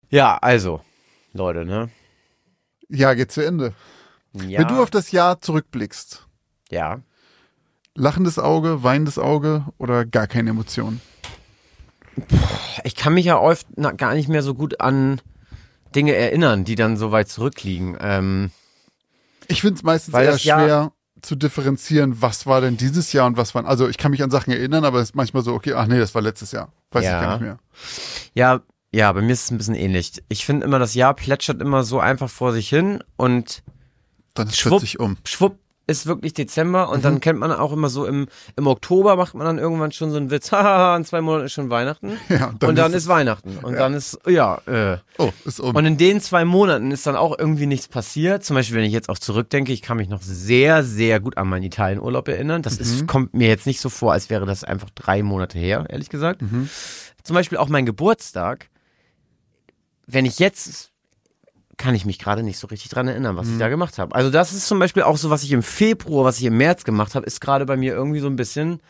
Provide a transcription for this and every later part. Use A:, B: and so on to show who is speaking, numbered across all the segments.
A: Ja, also, Leute, ne?
B: Ja, geht zu Ende.
A: Ja.
B: Wenn du auf das Jahr zurückblickst,
A: Ja.
B: lachendes Auge, weinendes Auge oder gar keine Emotionen?
A: Ich kann mich ja oft gar nicht mehr so gut an Dinge erinnern, die dann so weit zurückliegen.
B: Ich finde es meistens
A: Weil
B: eher
A: das Jahr-
B: schwer zu differenzieren, was war denn dieses Jahr und was war. Also ich kann mich an Sachen erinnern, aber es ist manchmal so, okay, ach nee, das war letztes Jahr. Weiß ich
A: Ja.
B: gar nicht mehr.
A: Ja, bei mir ist es ein bisschen ähnlich. Ich finde immer, das Jahr plätschert immer so einfach vor sich hin und
B: Dann ist es
A: Schwupp.
B: plötzlich um.
A: schwupp ist wirklich Dezember und dann kennt man auch immer so im Oktober macht man dann irgendwann schon so einen Witz, haha, in 2 Monaten ist schon Weihnachten
B: Ja,
A: und dann ist Weihnachten und dann ist,
B: Oh, ist um.
A: und in den 2 Monaten ist dann auch irgendwie nichts passiert. Zum Beispiel, wenn ich jetzt auch zurückdenke, ich kann mich noch sehr, sehr gut an meinen Italienurlaub erinnern. Das kommt mir jetzt nicht so vor, als wäre das einfach 3 Monate her, ehrlich gesagt. Zum Beispiel auch mein Geburtstag. Wenn ich jetzt, kann ich mich gerade nicht so richtig dran erinnern, was ich da gemacht habe. Also das ist zum Beispiel auch so, was ich im Februar, was ich im März gemacht habe, ist gerade bei mir irgendwie so ein bisschen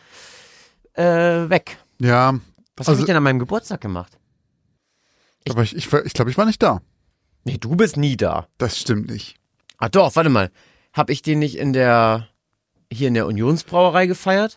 A: weg.
B: Ja,
A: Was habe
B: also,
A: ich denn an meinem Geburtstag gemacht?
B: aber ich glaube, ich war nicht da.
A: Nee, du bist nie da.
B: Das stimmt nicht.
A: Ah doch, warte mal. Hab ich den nicht hier in der Unionsbrauerei gefeiert?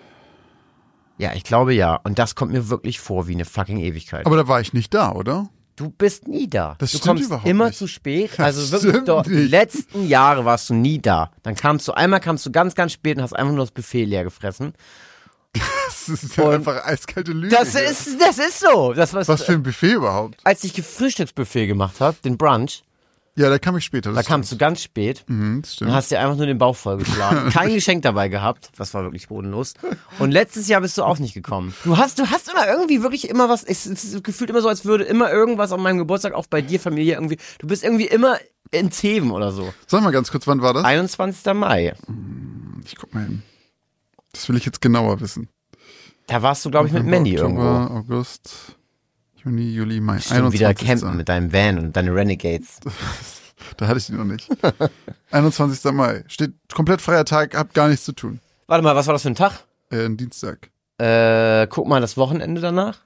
A: Ja, ich glaube ja. Und das kommt mir wirklich vor wie eine fucking Ewigkeit.
B: Aber da war ich nicht da, oder?
A: Du bist nie da.
B: Das
A: du
B: stimmt
A: kommst
B: überhaupt
A: immer
B: nicht.
A: zu spät.
B: Das
A: Also wirklich
B: stimmt
A: dort, die
B: nicht.
A: letzten Jahre warst du nie da. Dann einmal kamst du ganz, ganz spät und hast einfach nur das Buffet leer gefressen.
B: Das ist ja
A: Und
B: einfach eiskalte Lüge.
A: Das
B: hier.
A: ist so.
B: Was für ein Buffet überhaupt?
A: Als ich Frühstücksbuffet gemacht habe, den Brunch,
B: Ja, da kam ich später.
A: da kamst du ganz spät.
B: Das
A: Dann
B: stimmt.
A: hast du dir einfach nur den Bauch vollgeschlagen. Kein Geschenk dabei gehabt. Das war wirklich bodenlos. Und letztes Jahr bist du auch nicht gekommen. Du hast immer irgendwie wirklich immer was, es ist gefühlt immer so, als würde immer irgendwas an meinem Geburtstag auch bei dir, Familie irgendwie, du bist irgendwie immer in Zeven oder so.
B: Sag mal ganz kurz, wann war das?
A: 21. Mai.
B: Ich guck mal hin. Das will ich jetzt genauer wissen.
A: Da warst du, glaube ich, mit
B: November,
A: Mandy
B: Oktober,
A: irgendwo.
B: August, Juni, Juli, Mai.
A: Stimmt, wieder
B: 21.
A: campen mit deinem Van und deinen Renegades.
B: Da hatte ich die noch nicht. 21. Mai. Steht komplett freier Tag, hab gar nichts zu tun.
A: Warte mal, was war das für ein Tag?
B: Ein Dienstag.
A: Guck mal, das Wochenende danach.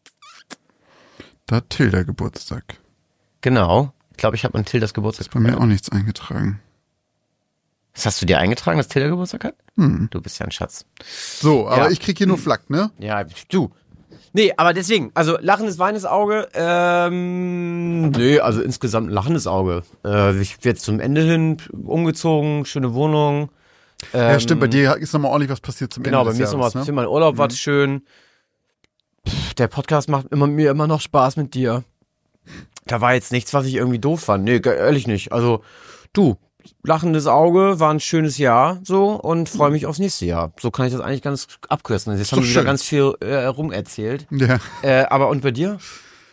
B: Da hat Tilda Geburtstag.
A: Genau. Ich glaube, ich habe an Tildas Geburtstag.
B: Bei mir auch nichts eingetragen.
A: Das hast du dir eingetragen, dass Tilda Geburtstag hat? Du bist ja ein Schatz.
B: So, aber
A: Ja.
B: ich krieg hier nur Flak, ne?
A: Ja, du. Nee, aber deswegen, also lachendes, weinendes Auge, nee, also insgesamt ein lachendes Auge. Ich bin jetzt zum Ende hin umgezogen, schöne Wohnung.
B: Ja, stimmt, bei dir ist nochmal ordentlich was passiert zum
A: Genau,
B: Ende
A: bei
B: des
A: mir ist nochmal
B: Jahres,
A: was passiert, mein Urlaub war schön. Der Podcast macht mir immer noch Spaß mit dir. Da war jetzt nichts, was ich irgendwie doof fand. Nee, ehrlich nicht. Also, du, lachendes Auge, war ein schönes Jahr so und freue mich aufs nächste Jahr. So kann ich das eigentlich ganz abkürzen. Jetzt haben
B: doch
A: wir wieder
B: schön.
A: ganz viel rumerzählt.
B: Ja.
A: Aber und bei dir?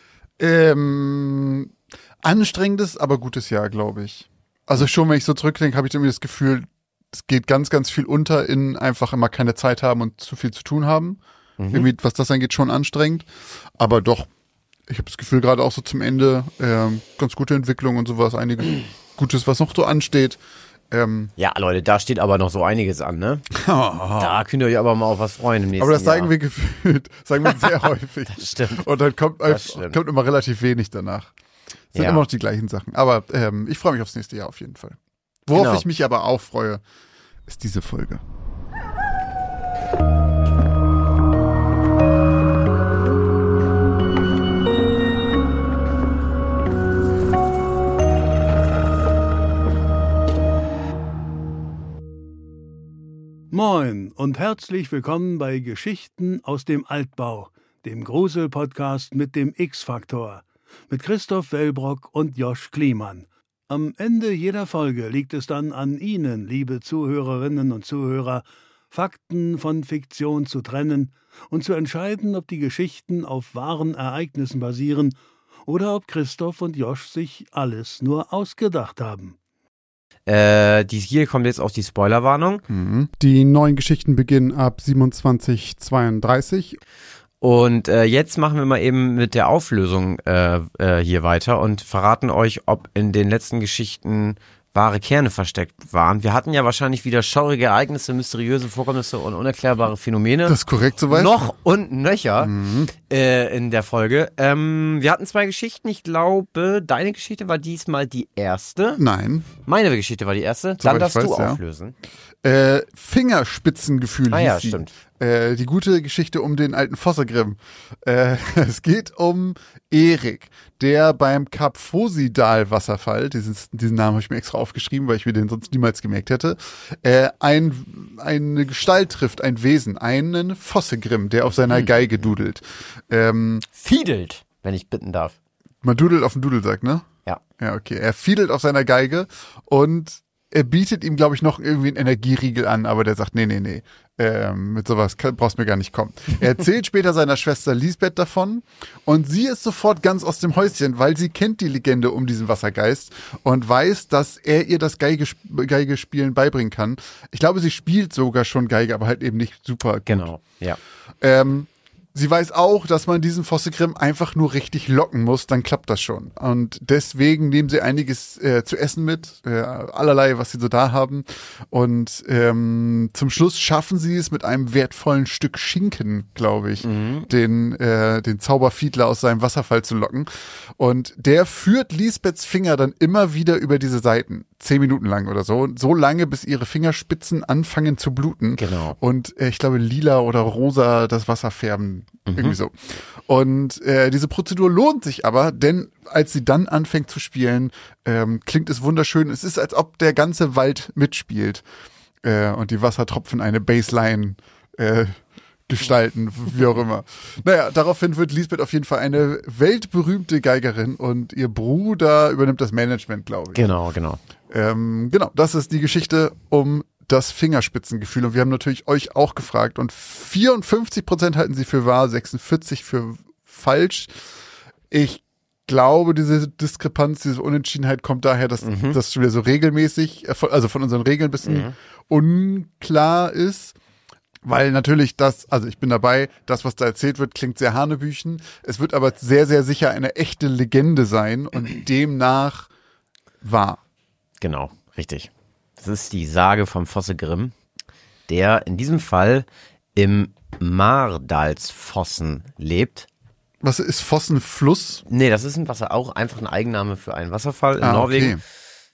B: Anstrengendes, aber gutes Jahr, glaube ich. Also schon, wenn ich so zurückdenke, habe ich irgendwie das Gefühl, es geht ganz, ganz viel unter in einfach immer keine Zeit haben und zu viel zu tun haben. Irgendwie, was das angeht, schon anstrengend. Aber doch, ich habe das Gefühl, gerade auch so zum Ende, ganz gute Entwicklung und sowas, einiges Gutes, was noch so ansteht.
A: Ja, Leute, da steht aber noch so einiges an, ne? Da könnt ihr euch aber mal auf was freuen im nächsten
B: Aber das
A: Jahr.
B: sagen wir gefühlt, sagen wir sehr häufig.
A: Stimmt.
B: Und dann kommt
A: stimmt.
B: immer relativ wenig danach. Sind
A: Ja.
B: immer noch die gleichen Sachen. Aber ich freue mich aufs nächste Jahr auf jeden Fall. Worauf
A: Genau.
B: ich mich aber auch freue, ist diese Folge.
C: Moin und herzlich willkommen bei Geschichten aus dem Altbau, dem Grusel-Podcast mit dem X-Faktor, mit Christoph Wellbrock und Josch Kliemann. Am Ende jeder Folge liegt es dann an Ihnen, liebe Zuhörerinnen und Zuhörer, Fakten von Fiktion zu trennen und zu entscheiden, ob die Geschichten auf wahren Ereignissen basieren oder ob Christoph und Josch sich alles nur ausgedacht haben.
A: Hier kommt jetzt auch die Spoilerwarnung.
B: Die neuen Geschichten beginnen ab 27:32.
A: Und jetzt machen wir mal eben mit der Auflösung hier weiter und verraten euch, ob in den letzten Geschichten wahre Kerne versteckt waren. Wir hatten ja wahrscheinlich wieder schaurige Ereignisse, mysteriöse Vorkommnisse und unerklärbare Phänomene.
B: Das ist korrekt soweit.
A: Noch und nöcher in der Folge. Wir hatten 2 Geschichten. Ich glaube, deine Geschichte war diesmal die erste.
B: Nein.
A: Meine Geschichte war die erste.
B: Soweit
A: Dann darfst
B: ich
A: du
B: weiß, ja.
A: auflösen.
B: Fingerspitzengefühl hieß
A: Ja,
B: sie.
A: stimmt.
B: Die gute Geschichte um den alten Fossegrim. Es geht um Erik, der beim Karpfosidal-Wasserfall, diesen Namen habe ich mir extra aufgeschrieben, weil ich mir den sonst niemals gemerkt hätte, eine Gestalt trifft, ein Wesen, einen Fossegrim, der auf seiner Geige dudelt.
A: Fiedelt, wenn ich bitten darf.
B: Man dudelt auf den Dudelsack, ne?
A: Ja.
B: Ja, okay. Er fiedelt auf seiner Geige und er bietet ihm, glaube ich, noch irgendwie einen Energieriegel an, aber der sagt, nee. Mit sowas brauchst du mir gar nicht kommen. Er erzählt später seiner Schwester Lisbeth davon und sie ist sofort ganz aus dem Häuschen, weil sie kennt die Legende um diesen Wassergeist und weiß, dass er ihr das Geigespielen beibringen kann. Ich glaube, sie spielt sogar schon Geige, aber halt eben nicht super gut.
A: Genau, ja.
B: Sie weiß auch, dass man diesen Fossegrim einfach nur richtig locken muss, dann klappt das schon. Und deswegen nehmen sie einiges zu essen mit, allerlei, was sie so da haben. Und zum Schluss schaffen sie es mit einem wertvollen Stück Schinken, glaube ich, den Zauberfiedler aus seinem Wasserfall zu locken. Und der führt Lisbeths Finger dann immer wieder über diese Seiten. 10 Minuten lang oder so. So lange, bis ihre Fingerspitzen anfangen zu bluten.
A: Genau.
B: Und ich glaube, lila oder rosa das Wasser färben. Irgendwie so. Und diese Prozedur lohnt sich aber, denn als sie dann anfängt zu spielen, klingt es wunderschön. Es ist, als ob der ganze Wald mitspielt. Und die Wassertropfen eine Bassline gestalten, wie auch immer. Naja, daraufhin wird Lisbeth auf jeden Fall eine weltberühmte Geigerin und ihr Bruder übernimmt das Management, glaube ich.
A: Genau.
B: Genau, das ist die Geschichte um das Fingerspitzengefühl. Und wir haben natürlich euch auch gefragt und 54% halten sie für wahr, 46% für falsch. Ich glaube, diese Diskrepanz, diese Unentschiedenheit kommt daher, dass das schon wieder so regelmäßig, also von unseren Regeln ein bisschen unklar ist. Weil natürlich also ich bin dabei, das, was da erzählt wird, klingt sehr hanebüchen. Es wird aber sehr, sehr sicher eine echte Legende sein und demnach wahr.
A: Genau, richtig. Das ist die Sage vom Fossegrim, der in diesem Fall im Mardalsfossen lebt.
B: Was ist Fossenfluss?
A: Nee, das ist ein Wasser, auch einfach ein Eigenname für einen Wasserfall in Norwegen.
B: Okay.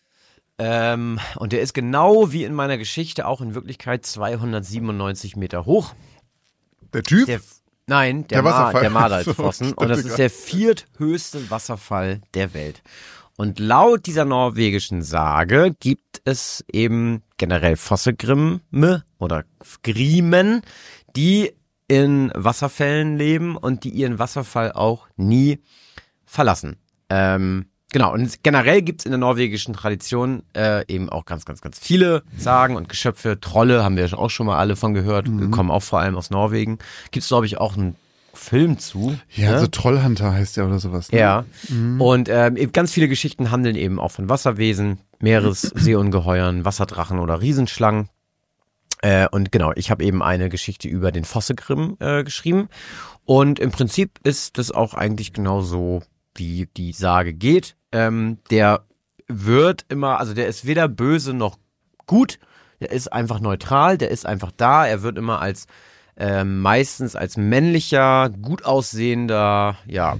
A: Und der ist genau wie in meiner Geschichte auch in Wirklichkeit 297 Meter hoch.
B: Der Typ?
A: Der
B: Wasserfall.
A: Der Mardalsfossen.
B: So,
A: und das ist der vierthöchste Wasserfall der Welt. Und laut dieser norwegischen Sage gibt es eben generell Fossegrimme oder Griemen, die in Wasserfällen leben und die ihren Wasserfall auch nie verlassen. Genau, und generell gibt's in der norwegischen Tradition eben auch ganz, ganz, ganz viele Sagen und Geschöpfe. Trolle haben wir auch schon mal alle von gehört, kommen auch vor allem aus Norwegen. Gibt's, glaube ich, auch einen Film zu.
B: Ja,
A: ne?
B: so Trollhunter heißt der oder sowas. Ne?
A: Ja, und eben ganz viele Geschichten handeln eben auch von Wasserwesen, Meeresseeungeheuern, Wasserdrachen oder Riesenschlangen. Und genau, ich habe eben eine Geschichte über den Fossegrim geschrieben. Und im Prinzip ist das auch eigentlich genauso, wie die Sage geht. Der wird immer, also der ist weder böse noch gut, der ist einfach neutral, der ist einfach da, er wird immer als meistens als männlicher, gut aussehender,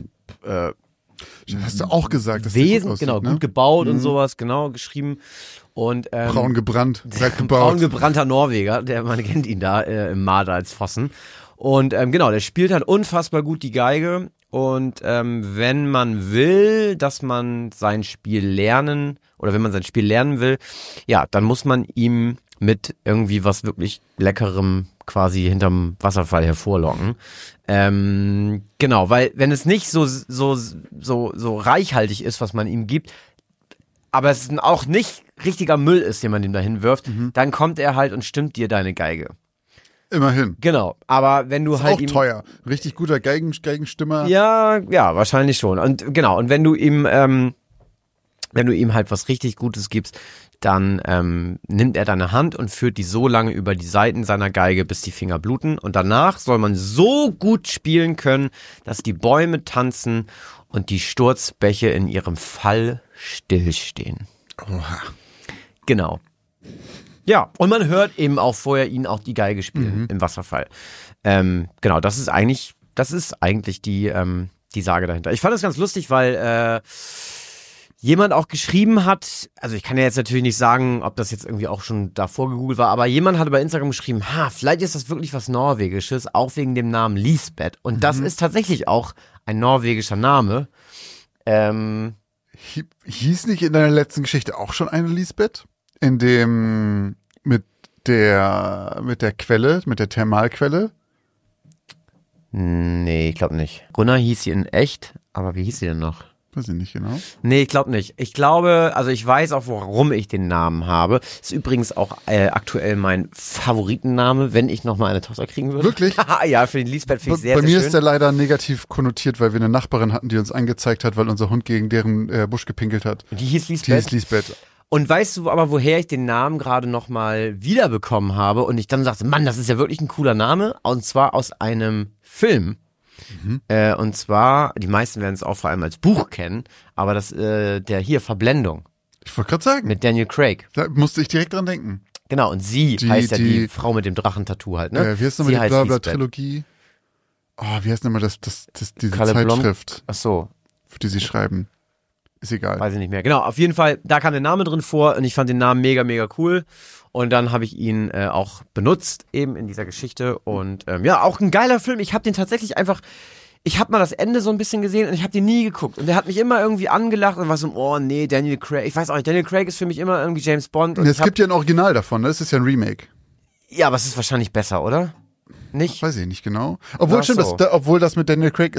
B: Hast du auch gesagt, dass
A: Wesen,
B: der gut aussieht,
A: genau,
B: ne?
A: gut gebaut und sowas, genau, geschrieben. Und
B: Braun gebrannt, sagt gebaut.
A: braun gebrannter Norweger, man kennt ihn da im Mardalsfossen. Und genau, der spielt halt unfassbar gut die Geige. Und wenn man will, dass man sein Spiel lernen, oder wenn man sein Spiel lernen will, ja, dann muss man ihm mit irgendwie was wirklich Leckerem quasi hinterm Wasserfall hervorlocken. Genau, weil wenn es nicht so reichhaltig ist, was man ihm gibt, aber es auch nicht richtiger Müll ist, den man ihm dahin wirft, dann kommt er halt und stimmt dir deine Geige.
B: Immerhin.
A: Genau, aber wenn du
B: Ist
A: halt
B: auch
A: ihm
B: teuer. Richtig guter Geigenstimmer.
A: ja, wahrscheinlich schon. Und genau, und wenn du ihm halt was richtig Gutes gibst, dann nimmt er deine Hand und führt die so lange über die Saiten seiner Geige, bis die Finger bluten. Und danach soll man so gut spielen können, dass die Bäume tanzen und die Sturzbäche in ihrem Fall stillstehen.
B: Oha.
A: Genau. Ja, und man hört eben auch vorher ihn auch die Geige spielen im Wasserfall. Genau, das ist eigentlich die Sage dahinter. Ich fand das ganz lustig, weil jemand auch geschrieben hat, also ich kann ja jetzt natürlich nicht sagen, ob das jetzt irgendwie auch schon davor gegoogelt war, aber jemand hat bei Instagram geschrieben, vielleicht ist das wirklich was Norwegisches, auch wegen dem Namen Lisbeth. Und das ist tatsächlich auch ein norwegischer Name.
B: Hieß nicht in deiner letzten Geschichte auch schon eine Lisbeth? In dem, mit der Quelle, mit der Thermalquelle?
A: Nee, ich glaube nicht. Gunnar hieß sie in echt, aber wie hieß sie denn noch?
B: Weiß ich nicht genau.
A: Nee, ich glaube nicht. Ich glaube, also ich weiß auch, warum ich den Namen habe. Ist übrigens auch aktuell mein Favoritenname, wenn ich nochmal eine Tochter kriegen würde.
B: Wirklich?
A: Ja, für den Lisbeth finde ich sehr,
B: bei
A: sehr
B: mir
A: schön.
B: ist der leider negativ konnotiert, weil wir eine Nachbarin hatten, die uns angezeigt hat, weil unser Hund gegen deren Busch gepinkelt hat.
A: Die hieß
B: Die
A: Lisbeth.
B: hieß Lisbeth.
A: Und weißt du aber, woher ich den Namen gerade nochmal wiederbekommen habe? Und ich dann sagte, Mann, das ist ja wirklich ein cooler Name. Und zwar aus einem Film. Und zwar, die meisten werden es auch vor allem als Buch kennen, aber das, der hier, Verblendung.
B: Ich wollte gerade sagen,
A: Mit Daniel Craig.
B: da musste ich direkt dran denken.
A: Genau, und sie heißt ja die
B: die
A: Frau mit dem Drachentattoo halt, ne?
B: Wie heißt nochmal
A: Sie
B: die
A: heißt
B: Blabla-Trilogie? wie heißt nochmal diese
A: Kalle Blom?
B: Zeitschrift,
A: Ach so,
B: für die sie schreiben? Ist egal.
A: weiß ich nicht mehr. Genau, auf jeden Fall, da kam der Name drin vor und ich fand den Namen mega, mega cool. Und dann habe ich ihn auch benutzt, eben in dieser Geschichte. Und ja, auch ein geiler Film. Ich habe den tatsächlich einfach, ich habe mal das Ende so ein bisschen gesehen und ich habe den nie geguckt. Und der hat mich immer irgendwie angelacht und war so, oh nee, Daniel Craig. Ich weiß auch nicht, Daniel Craig ist für mich immer irgendwie James Bond. Und
B: Es gibt ja ein Original davon, ne? Das ist ja ein Remake.
A: ja, aber es ist wahrscheinlich besser, oder? Nicht?
B: Weiß ich nicht genau. Obwohl,
A: Ach
B: stimmt,
A: so.
B: obwohl das mit Daniel Craig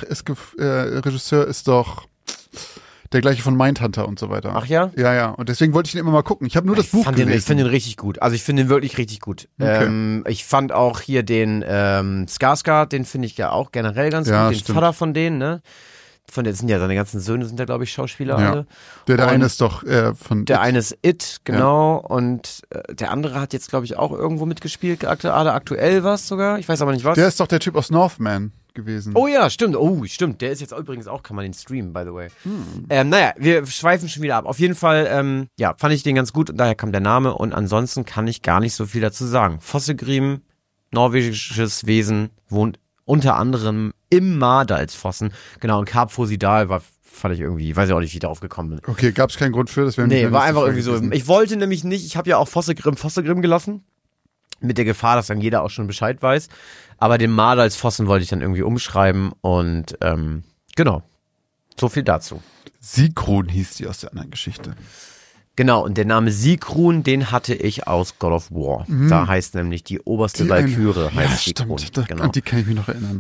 B: Regisseur ist doch der gleiche von Mindhunter und so weiter.
A: Ach ja?
B: Ja. Und deswegen wollte ich ihn immer mal gucken. Ich habe nur das Buch gelesen.
A: Ich finde den richtig gut. Also ich finde den wirklich richtig gut.
B: Okay.
A: Ich fand auch hier den Skarsgård, den finde ich ja auch generell ganz
B: Ja,
A: gut. Den
B: stimmt.
A: Vater von denen, ne? Von der sind ja seine ganzen Söhne, sind ja, glaube ich, Schauspieler
B: Ja.
A: alle.
B: Der
A: Und
B: eine ist doch von
A: der eine ist It, genau. Und der andere hat jetzt, glaube ich, auch irgendwo mitgespielt, gerade aktuell was sogar. Ich weiß aber nicht was.
B: Der ist doch der Typ aus Northman gewesen.
A: Oh ja, stimmt. Oh, stimmt. Der ist jetzt übrigens auch, kann man den streamen, by the way. Naja, wir schweifen schon wieder ab. Auf jeden Fall, ja, fand ich den ganz gut und daher kam der Name. Und ansonsten kann ich gar nicht so viel dazu sagen. Fossegrim, norwegisches Wesen, wohnt unter anderem im Mardalsfossen. Genau, und Kap Fosidal fand ich irgendwie, weiß ich auch nicht, wie ich darauf gekommen bin.
B: Okay, gab es keinen Grund für, das wäre
A: Nee, war einfach irgendwie so. Ich wollte nämlich nicht, ich habe ja auch Fossegrim gelassen. Mit der Gefahr, dass dann jeder auch schon Bescheid weiß. Aber den Mardalsfossen wollte ich dann irgendwie umschreiben und genau. So viel dazu.
B: Sigrun hieß die aus der anderen Geschichte.
A: Genau, und der Name Sigrun, den hatte ich aus God of War. Da heißt nämlich die oberste Walküre, heißt Sigrun.
B: Stimmt,
A: Genau.
B: an die kann ich mich noch erinnern.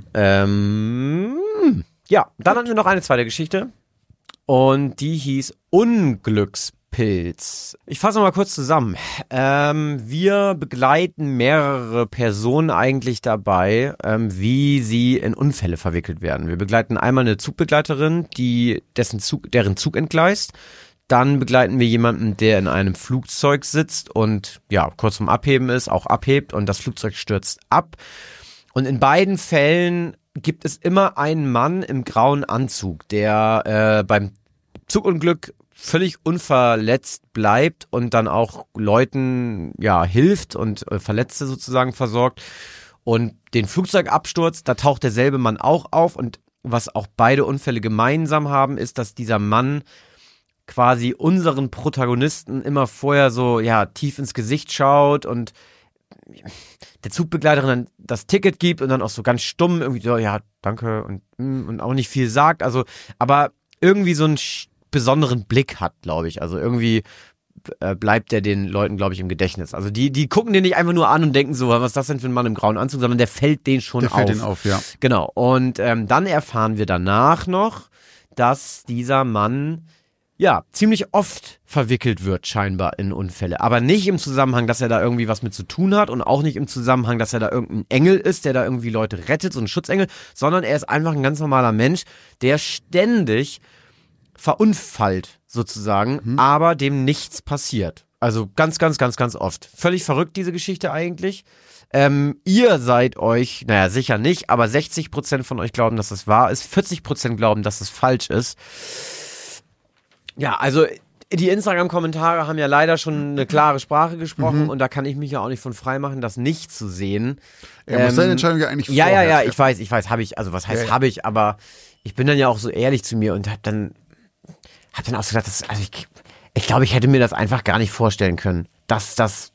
A: Ja, dann hatten wir noch eine zweite Geschichte. Und die hieß Unglückspilz. Ich fasse mal kurz zusammen. Wir begleiten mehrere Personen eigentlich dabei, wie sie in Unfälle verwickelt werden. Wir begleiten einmal eine Zugbegleiterin, deren Zug entgleist. Dann begleiten wir jemanden, der in einem Flugzeug sitzt und ja, kurz vorm Abheben ist, auch abhebt und das Flugzeug stürzt ab. Und in beiden Fällen gibt es immer einen Mann im grauen Anzug, der beim Zugunglück völlig unverletzt bleibt und dann auch Leuten ja hilft und Verletzte sozusagen versorgt. Und den Flugzeugabsturz, da taucht derselbe Mann auch auf. Und was auch beide Unfälle gemeinsam haben, ist, dass dieser Mann quasi unseren Protagonisten immer vorher so ja tief ins Gesicht schaut und der Zugbegleiterin dann das Ticket gibt und dann auch so ganz stumm irgendwie so, ja, danke und auch nicht viel sagt, also, aber irgendwie so einen besonderen Blick hat, glaube ich, also irgendwie bleibt der den Leuten, glaube ich, im Gedächtnis. Also die gucken den nicht einfach nur an und denken so, was ist das denn für ein Mann im grauen Anzug, sondern der fällt denen schon auf.
B: Der fällt denen auf, ja.
A: Genau, und dann erfahren wir danach noch, dass dieser Mann ja, ziemlich oft verwickelt wird scheinbar in Unfälle. Aber nicht im Zusammenhang, dass er da irgendwie was mit zu tun hat und auch nicht im Zusammenhang, dass er da irgendein Engel ist, der da irgendwie Leute rettet, so ein Schutzengel, sondern er ist einfach ein ganz normaler Mensch, der ständig verunfallt sozusagen, aber dem nichts passiert. Also ganz, ganz, ganz, ganz oft. Völlig verrückt diese Geschichte eigentlich. Ihr seid euch, naja, sicher nicht, aber 60% von euch glauben, dass es wahr ist, 40% glauben, dass es falsch ist. Ja, also Die Instagram-Kommentare haben ja leider schon eine klare Sprache gesprochen und da kann ich mich ja auch nicht von frei machen, das nicht zu sehen.
B: Er muss seine Entscheidung ja eigentlich
A: Ja,
B: vorher
A: ich weiß, habe ich, also was heißt
B: Ja.
A: habe ich, aber ich bin dann ja auch so ehrlich zu mir und hab dann auch so gedacht, ich glaube, ich hätte mir das einfach gar nicht vorstellen können, dass das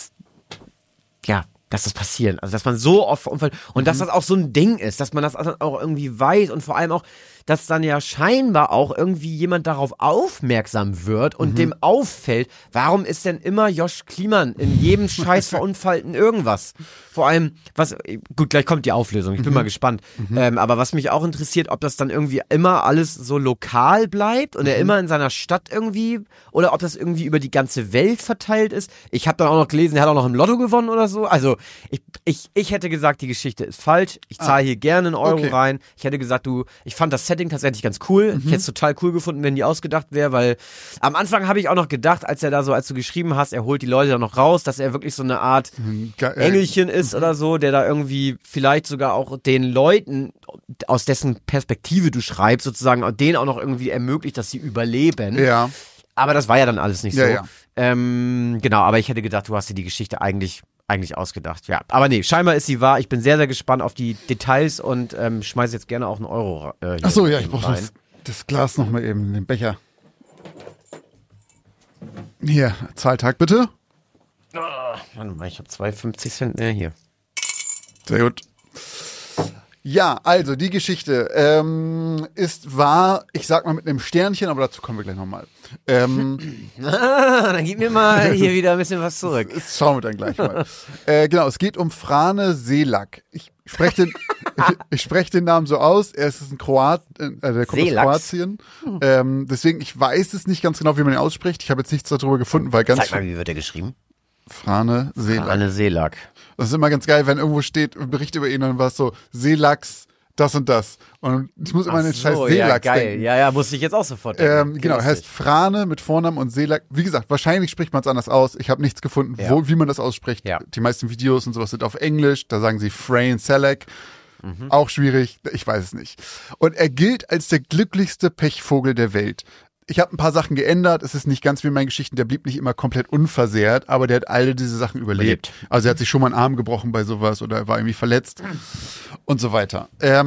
A: passieren. Also, dass man so oft verunfallt und dass das auch so ein Ding ist, dass man das auch irgendwie weiß und vor allem auch, dass dann ja scheinbar auch irgendwie jemand darauf aufmerksam wird und dem auffällt, warum ist denn immer Josh Kliemann in jedem scheiß verunfallten irgendwas? Vor allem, gut, gleich kommt die Auflösung, ich bin mal gespannt. Aber was mich auch interessiert, ob das dann irgendwie immer alles so lokal bleibt und er immer in seiner Stadt irgendwie oder ob das irgendwie über die ganze Welt verteilt ist. Ich habe dann auch noch gelesen, er hat auch noch im Lotto gewonnen oder so. Also ich hätte gesagt, die Geschichte ist falsch. Ich zahle hier gerne einen Euro rein. Ich hätte gesagt, ich fand das Setting tatsächlich ganz cool. Ich hätte es total cool gefunden, wenn die ausgedacht wäre, weil am Anfang habe ich auch noch gedacht, als du geschrieben hast, er holt die Leute da noch raus, dass er wirklich so eine Art Engelchen ist oder so, der da irgendwie vielleicht sogar auch den Leuten, aus dessen Perspektive du schreibst, sozusagen, denen auch noch irgendwie ermöglicht, dass sie überleben.
B: Ja.
A: Aber das war ja dann alles nicht so.
B: Ja.
A: Genau, aber ich hätte gedacht, du hast dir die Geschichte eigentlich ausgedacht. Ja, aber nee, scheinbar ist sie wahr. Ich bin sehr, sehr gespannt auf die Details und schmeiße jetzt gerne auch einen Euro
B: Ach so, ja, ich brauche das Glas noch mal eben, den Becher. Hier, Zahltag bitte.
A: Warte mal, ich habe 2,50 Cent mehr hier.
B: Sehr gut. Ja, also die Geschichte ist wahr, ich sag mal mit einem Sternchen, aber dazu kommen wir gleich nochmal.
A: Dann gib mir mal hier wieder ein bisschen was zurück.
B: Das schauen wir dann gleich mal. Genau, es geht um Frane Selak. Ich spreche den Namen so aus. Er ist ein Kroat, der kommt aus Kroatien. Deswegen, ich weiß es nicht ganz genau, wie man ihn ausspricht. Ich habe jetzt nichts darüber gefunden, weil
A: Zeig mal, wie wird er geschrieben?
B: Frane Selak.
A: Frane Selak.
B: Das ist immer ganz geil, wenn irgendwo steht, ein Bericht über ihn und was so, Selaks, das und das. Und ich muss immer an den scheiß Selaks denken.
A: Ja, musste ich jetzt auch sofort denken.
B: Genau, er heißt Frane mit Vornamen und Selak. Wie gesagt, wahrscheinlich spricht man es anders aus. Ich habe nichts gefunden, wie man das ausspricht. Ja. Die meisten Videos und sowas sind auf Englisch. Da sagen sie Frane Selak. Auch schwierig, ich weiß es nicht. Und er gilt als der glücklichste Pechvogel der Welt. Ich habe ein paar Sachen geändert. Es ist nicht ganz wie in meinen Geschichten. Der blieb nicht immer komplett unversehrt, aber der hat alle diese Sachen überlebt. Also er hat sich schon mal einen Arm gebrochen bei sowas oder er war irgendwie verletzt und so weiter.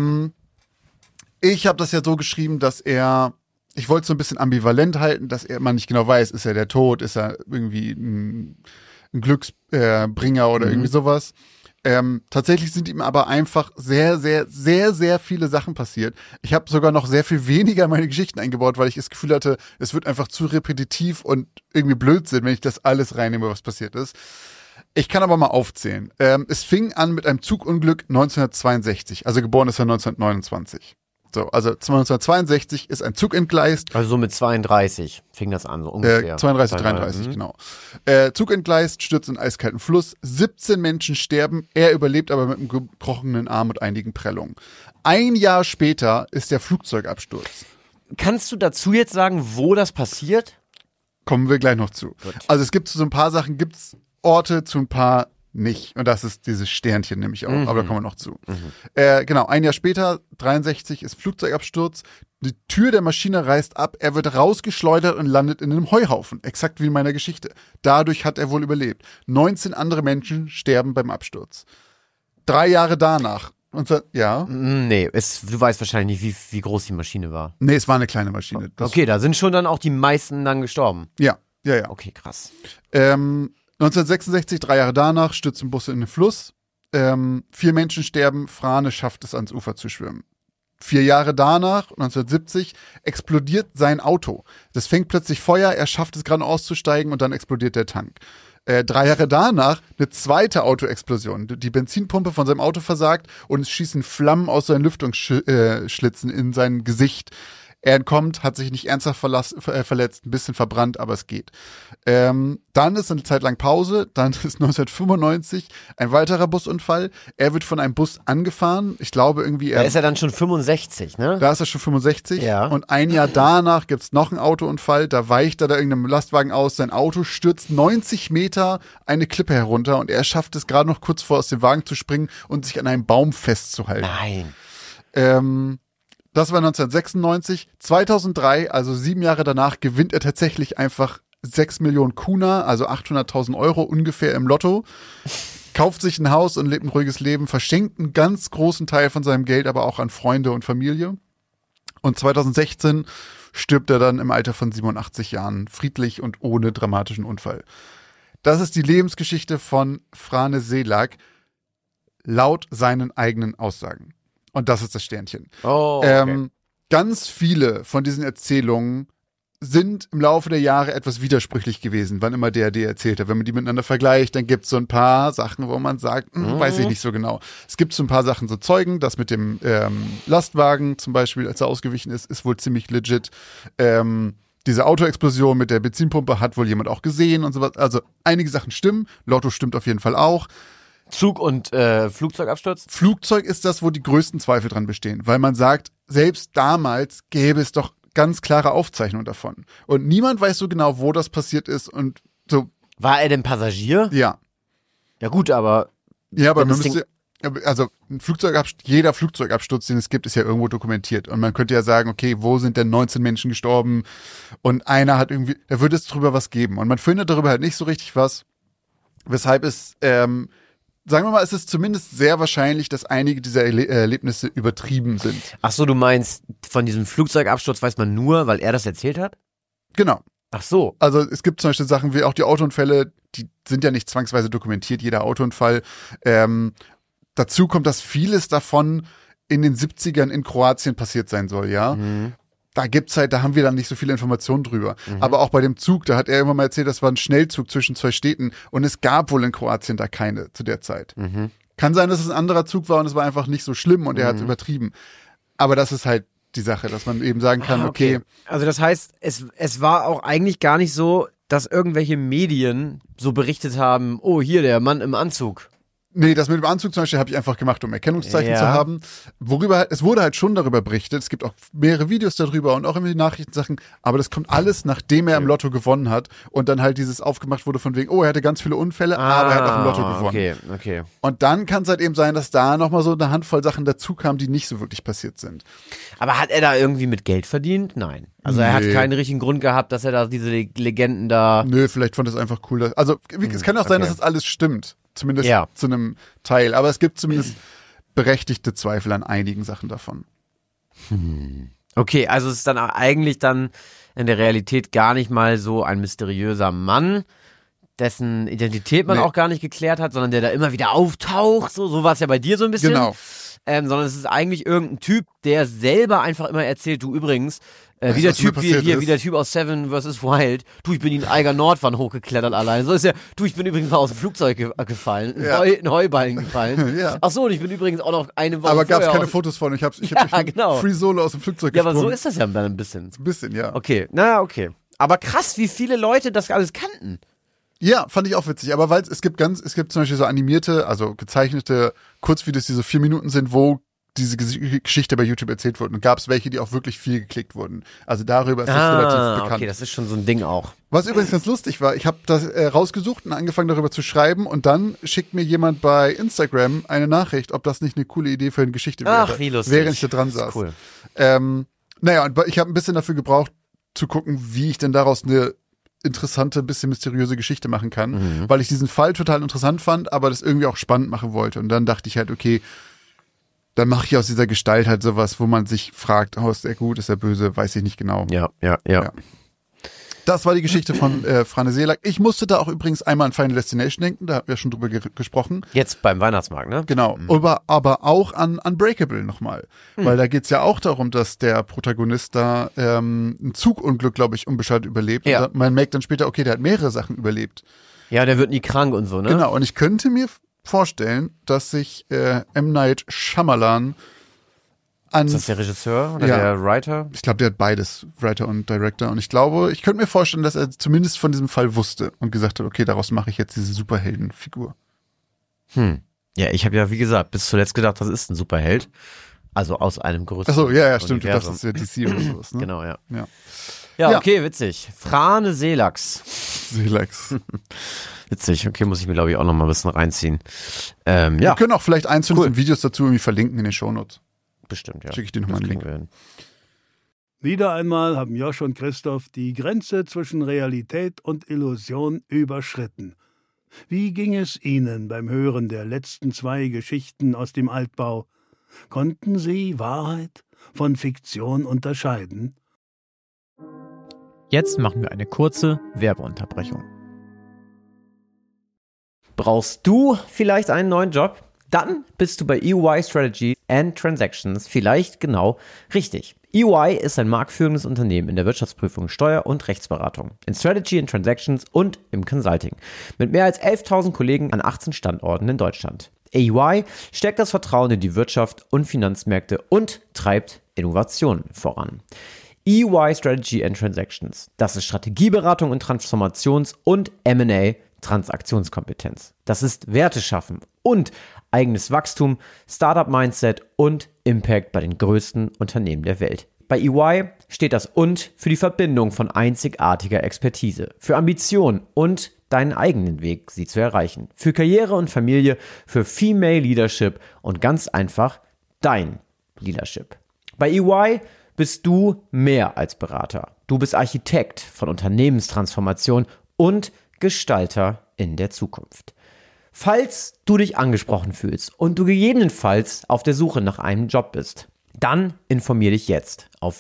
B: Ich habe das ja so geschrieben, dass ich wollte es so ein bisschen ambivalent halten, dass man nicht genau weiß, ist er der Tod, ist er irgendwie ein Glücksbringer oder irgendwie sowas. Tatsächlich sind ihm aber einfach sehr, sehr, sehr, sehr viele Sachen passiert. Ich habe sogar noch sehr viel weniger in meine Geschichten eingebaut, weil ich das Gefühl hatte, es wird einfach zu repetitiv und irgendwie Blödsinn, wenn ich das alles reinnehme, was passiert ist. Ich kann aber mal aufzählen. Es fing an mit einem Zugunglück 1962, also geboren ist er 1929. So, also 1962 ist ein Zug entgleist.
A: Also so mit 32 fing das an, so ungefähr.
B: 32, 33, genau. Zug entgleist, stürzt in eiskalten Fluss, 17 Menschen sterben, er überlebt aber mit einem gebrochenen Arm und einigen Prellungen. Ein Jahr später ist der Flugzeugabsturz.
A: Kannst du dazu jetzt sagen, wo das passiert?
B: Kommen wir gleich noch zu.
A: Gut.
B: Also es gibt zu so ein paar Sachen, gibt's Orte, zu ein paar nicht. Und das ist dieses Sternchen nämlich auch, aber da kommen wir noch zu. Genau, ein Jahr später, 63, ist Flugzeugabsturz. Die Tür der Maschine reißt ab, er wird rausgeschleudert und landet in einem Heuhaufen. Exakt wie in meiner Geschichte. Dadurch hat er wohl überlebt. 19 andere Menschen sterben beim Absturz. 3 Jahre danach. Ja?
A: Nee, du weißt wahrscheinlich nicht, wie groß die Maschine war.
B: Nee, es war eine kleine Maschine.
A: Okay, da sind schon dann auch die meisten dann gestorben.
B: Ja.
A: Okay, krass.
B: 1966, 3 Jahre danach, stürzen Busse in den Fluss. 4 Menschen sterben, Frane schafft es ans Ufer zu schwimmen. 4 Jahre danach, 1970, explodiert sein Auto. Das fängt plötzlich Feuer, er schafft es gerade auszusteigen und dann explodiert der Tank. 3 Jahre danach eine zweite Autoexplosion. Die Benzinpumpe von seinem Auto versagt und es schießen Flammen aus seinen Lüftungsschlitzen in sein Gesicht. Er entkommt, hat sich nicht ernsthaft verletzt, ein bisschen verbrannt, aber es geht. Dann ist eine Zeit lang Pause, dann ist 1995 ein weiterer Busunfall. Er wird von einem Bus angefahren. Ich glaube irgendwie...
A: Da ist er dann schon 65, ne?
B: Da ist er schon 65.
A: Ja.
B: Und ein Jahr danach gibt's noch einen Autounfall. Da weicht er da irgendeinem Lastwagen aus. Sein Auto stürzt 90 Meter eine Klippe herunter und er schafft es gerade noch kurz vor aus dem Wagen zu springen und sich an einem Baum festzuhalten.
A: Nein.
B: Das war 1996. 2003, also 7 Jahre danach, gewinnt er tatsächlich einfach 6 Millionen Kuna, also 800.000 Euro ungefähr im Lotto. Kauft sich ein Haus und lebt ein ruhiges Leben, verschenkt einen ganz großen Teil von seinem Geld aber auch an Freunde und Familie. Und 2016 stirbt er dann im Alter von 87 Jahren, friedlich und ohne dramatischen Unfall. Das ist die Lebensgeschichte von Frane Selak, laut seinen eigenen Aussagen. Und das ist das Sternchen.
A: Oh, okay.
B: Ganz viele von diesen Erzählungen sind im Laufe der Jahre etwas widersprüchlich gewesen, wann immer der erzählt hat. Wenn man die miteinander vergleicht, dann gibt es so ein paar Sachen, wo man sagt, weiß ich nicht so genau. Es gibt so ein paar Sachen, so Zeugen, das mit dem Lastwagen zum Beispiel, als er ausgewichen ist wohl ziemlich legit. Diese Autoexplosion mit der Benzinpumpe hat wohl jemand auch gesehen und sowas. Also einige Sachen stimmen, Lotto stimmt auf jeden Fall auch.
A: Zug- und Flugzeugabsturz?
B: Flugzeug ist das, wo die größten Zweifel dran bestehen, weil man sagt, selbst damals gäbe es doch ganz klare Aufzeichnungen davon. Und niemand weiß so genau, wo das passiert ist und so.
A: War er denn Passagier?
B: Ja.
A: Ja gut, aber...
B: Ja, aber man müsste... Also jeder Flugzeugabsturz, den es gibt, ist ja irgendwo dokumentiert. Und man könnte ja sagen, okay, wo sind denn 19 Menschen gestorben? Und einer hat irgendwie... Da würde es drüber was geben. Und man findet darüber halt nicht so richtig was. Weshalb es... sagen wir mal, es ist zumindest sehr wahrscheinlich, dass einige dieser Erlebnisse übertrieben sind.
A: Ach so, du meinst, von diesem Flugzeugabsturz weiß man nur, weil er das erzählt hat?
B: Genau.
A: Ach so.
B: Also es gibt zum Beispiel Sachen wie auch die Autounfälle, die sind ja nicht zwangsweise dokumentiert, jeder Autounfall. Dazu kommt, dass vieles davon in den 70ern in Kroatien passiert sein soll, ja. Da haben wir dann nicht so viele Informationen drüber. Aber auch bei dem Zug, da hat er irgendwann mal erzählt, das war ein Schnellzug zwischen 2 Städten und es gab wohl in Kroatien da keine zu der Zeit. Kann sein, dass es ein anderer Zug war und es war einfach nicht so schlimm und er hat es übertrieben. Aber das ist halt die Sache, dass man eben sagen kann, okay.
A: Also das heißt, es war auch eigentlich gar nicht so, dass irgendwelche Medien so berichtet haben, oh, hier der Mann im Anzug.
B: Nee, das mit dem Anzug zum Beispiel habe ich einfach gemacht, um Erkennungszeichen zu haben. Es wurde halt schon darüber berichtet. Es gibt auch mehrere Videos darüber und auch immer die Nachrichtensachen. Aber das kommt alles, nachdem er im Lotto gewonnen hat. Und dann halt dieses aufgemacht wurde von wegen, oh, er hatte ganz viele Unfälle, aber er hat auch im Lotto gewonnen.
A: Okay.
B: Und dann kann es halt eben sein, dass da nochmal so eine Handvoll Sachen dazu kamen, die nicht so wirklich passiert sind.
A: Aber hat er da irgendwie mit Geld verdient? Nein. Also er hat keinen richtigen Grund gehabt, dass er da diese Legenden da...
B: Nö, vielleicht fand er es einfach cool. Also es kann auch sein, dass das alles stimmt. Zumindest zu einem Teil. Aber es gibt zumindest berechtigte Zweifel an einigen Sachen davon.
A: Okay, also es ist dann eigentlich dann in der Realität gar nicht mal so ein mysteriöser Mann, dessen Identität man auch gar nicht geklärt hat, sondern der da immer wieder auftaucht. So war es ja bei dir so ein bisschen.
B: Genau.
A: Sondern es ist eigentlich irgendein Typ, der selber einfach immer erzählt, du übrigens, wie der Typ aus Seven vs. Wild, du, ich bin in Eiger Nordwand hochgeklettert allein. So ist ja, du, ich bin übrigens mal aus dem Flugzeug gefallen, ein Heuballen gefallen.
B: Ja.
A: Ach so, und ich bin übrigens auch noch eine Woche
B: aber gab es keine Fotos von, ich hab
A: genau.
B: Free Solo aus dem Flugzeug
A: Ja,
B: gesprungen.
A: aber so ist das ja dann ein bisschen.
B: Ein bisschen, ja.
A: Okay, okay. Aber krass, wie viele Leute das alles kannten.
B: Ja, fand ich auch witzig, aber es gibt zum Beispiel so animierte, also gezeichnete Kurzvideos, die so 4 Minuten sind, wo diese Geschichte bei YouTube erzählt wurde. Und gab es welche, die auch wirklich viel geklickt wurden. Also darüber ist das relativ bekannt.
A: Okay, das ist schon so ein Ding auch.
B: Was übrigens ganz lustig war, ich habe das rausgesucht und angefangen darüber zu schreiben und dann schickt mir jemand bei Instagram eine Nachricht, ob das nicht eine coole Idee für eine Geschichte wäre.
A: Ach, wie lustig.
B: Während ich da dran saß.
A: Cool.
B: Und ich habe ein bisschen dafür gebraucht, zu gucken, wie ich denn daraus eine interessante, bisschen mysteriöse Geschichte machen kann, weil ich diesen Fall total interessant fand, aber das irgendwie auch spannend machen wollte. Und dann dachte ich halt, okay, dann mache ich aus dieser Gestalt halt sowas, wo man sich fragt, oh, ist er gut, ist er böse, weiß ich nicht genau.
A: Ja.
B: Das war die Geschichte von Frane Selak. Ich musste da auch übrigens einmal an Final Destination denken, da haben wir schon drüber gesprochen.
A: Jetzt beim Weihnachtsmarkt, ne?
B: Genau, aber auch an Unbreakable nochmal. Weil da geht's ja auch darum, dass der Protagonist da ein Zugunglück, glaube ich, unbeschadet überlebt.
A: Ja.
B: Und man merkt dann später, okay, der hat mehrere Sachen überlebt.
A: Ja, der wird nie krank und so, ne?
B: Genau, und ich könnte mir vorstellen, dass sich M. Night Shyamalan
A: Ist das der Regisseur oder der Writer?
B: Ich glaube, der hat beides, Writer und Director. Und ich könnte mir vorstellen, dass er zumindest von diesem Fall wusste und gesagt hat, okay, daraus mache ich jetzt diese Superheldenfigur.
A: Ja, ich habe ja, wie gesagt, bis zuletzt gedacht, das ist ein Superheld. Also aus einem größeren
B: Achso, ja, stimmt.
A: Universum.
B: Du dachtest ja DC oder sowas, ne?
A: Genau, ja.
B: Ja.
A: Ja, okay, witzig. Frane Selaks.
B: Selax.
A: Witzig, okay, muss ich mir, glaube ich, auch noch mal ein bisschen reinziehen.
B: Wir können auch vielleicht eins von diesen Videos dazu irgendwie verlinken in den Shownotes.
A: bestimmt, ja.
B: Schicke ich dir nochmal einen Link.
C: Wieder einmal haben Josh und Christoph die Grenze zwischen Realität und Illusion überschritten. Wie ging es Ihnen beim Hören der letzten 2 Geschichten aus dem Altbau? Konnten Sie Wahrheit von Fiktion unterscheiden?
D: Jetzt machen wir eine kurze Werbeunterbrechung.
A: Brauchst du vielleicht einen neuen Job? Dann bist du bei EY Strategy and Transactions vielleicht genau richtig. EY ist ein marktführendes Unternehmen in der Wirtschaftsprüfung, Steuer- und Rechtsberatung, in Strategy and Transactions und im Consulting. Mit mehr als 11.000 Kollegen an 18 Standorten in Deutschland. EY stärkt das Vertrauen in die Wirtschaft und Finanzmärkte und treibt Innovationen voran. EY Strategy and Transactions, das ist Strategieberatung und Transformations- und M&A Transaktionskompetenz. Das ist Werte schaffen und eigenes Wachstum, Startup-Mindset und Impact bei den größten Unternehmen der Welt. Bei EY steht das und für die Verbindung von einzigartiger Expertise, für Ambition und deinen eigenen Weg, sie zu erreichen, für Karriere und Familie, für Female Leadership und ganz einfach dein Leadership. Bei EY bist du mehr als Berater. Du bist Architekt von Unternehmenstransformation und Gestalter in der Zukunft. Falls du dich angesprochen fühlst und du gegebenenfalls auf der Suche nach einem Job bist, dann informiere dich jetzt auf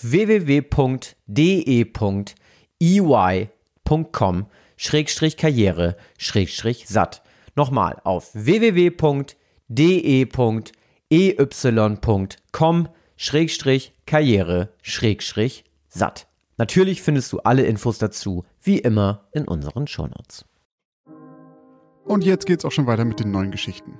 A: www.de.ey.com/karriere/satt. Nochmal auf www.de.ey.com/karriere/satt. Natürlich findest du alle Infos dazu, wie immer, in unseren Shownotes.
B: Und jetzt geht's auch schon weiter mit den neuen Geschichten.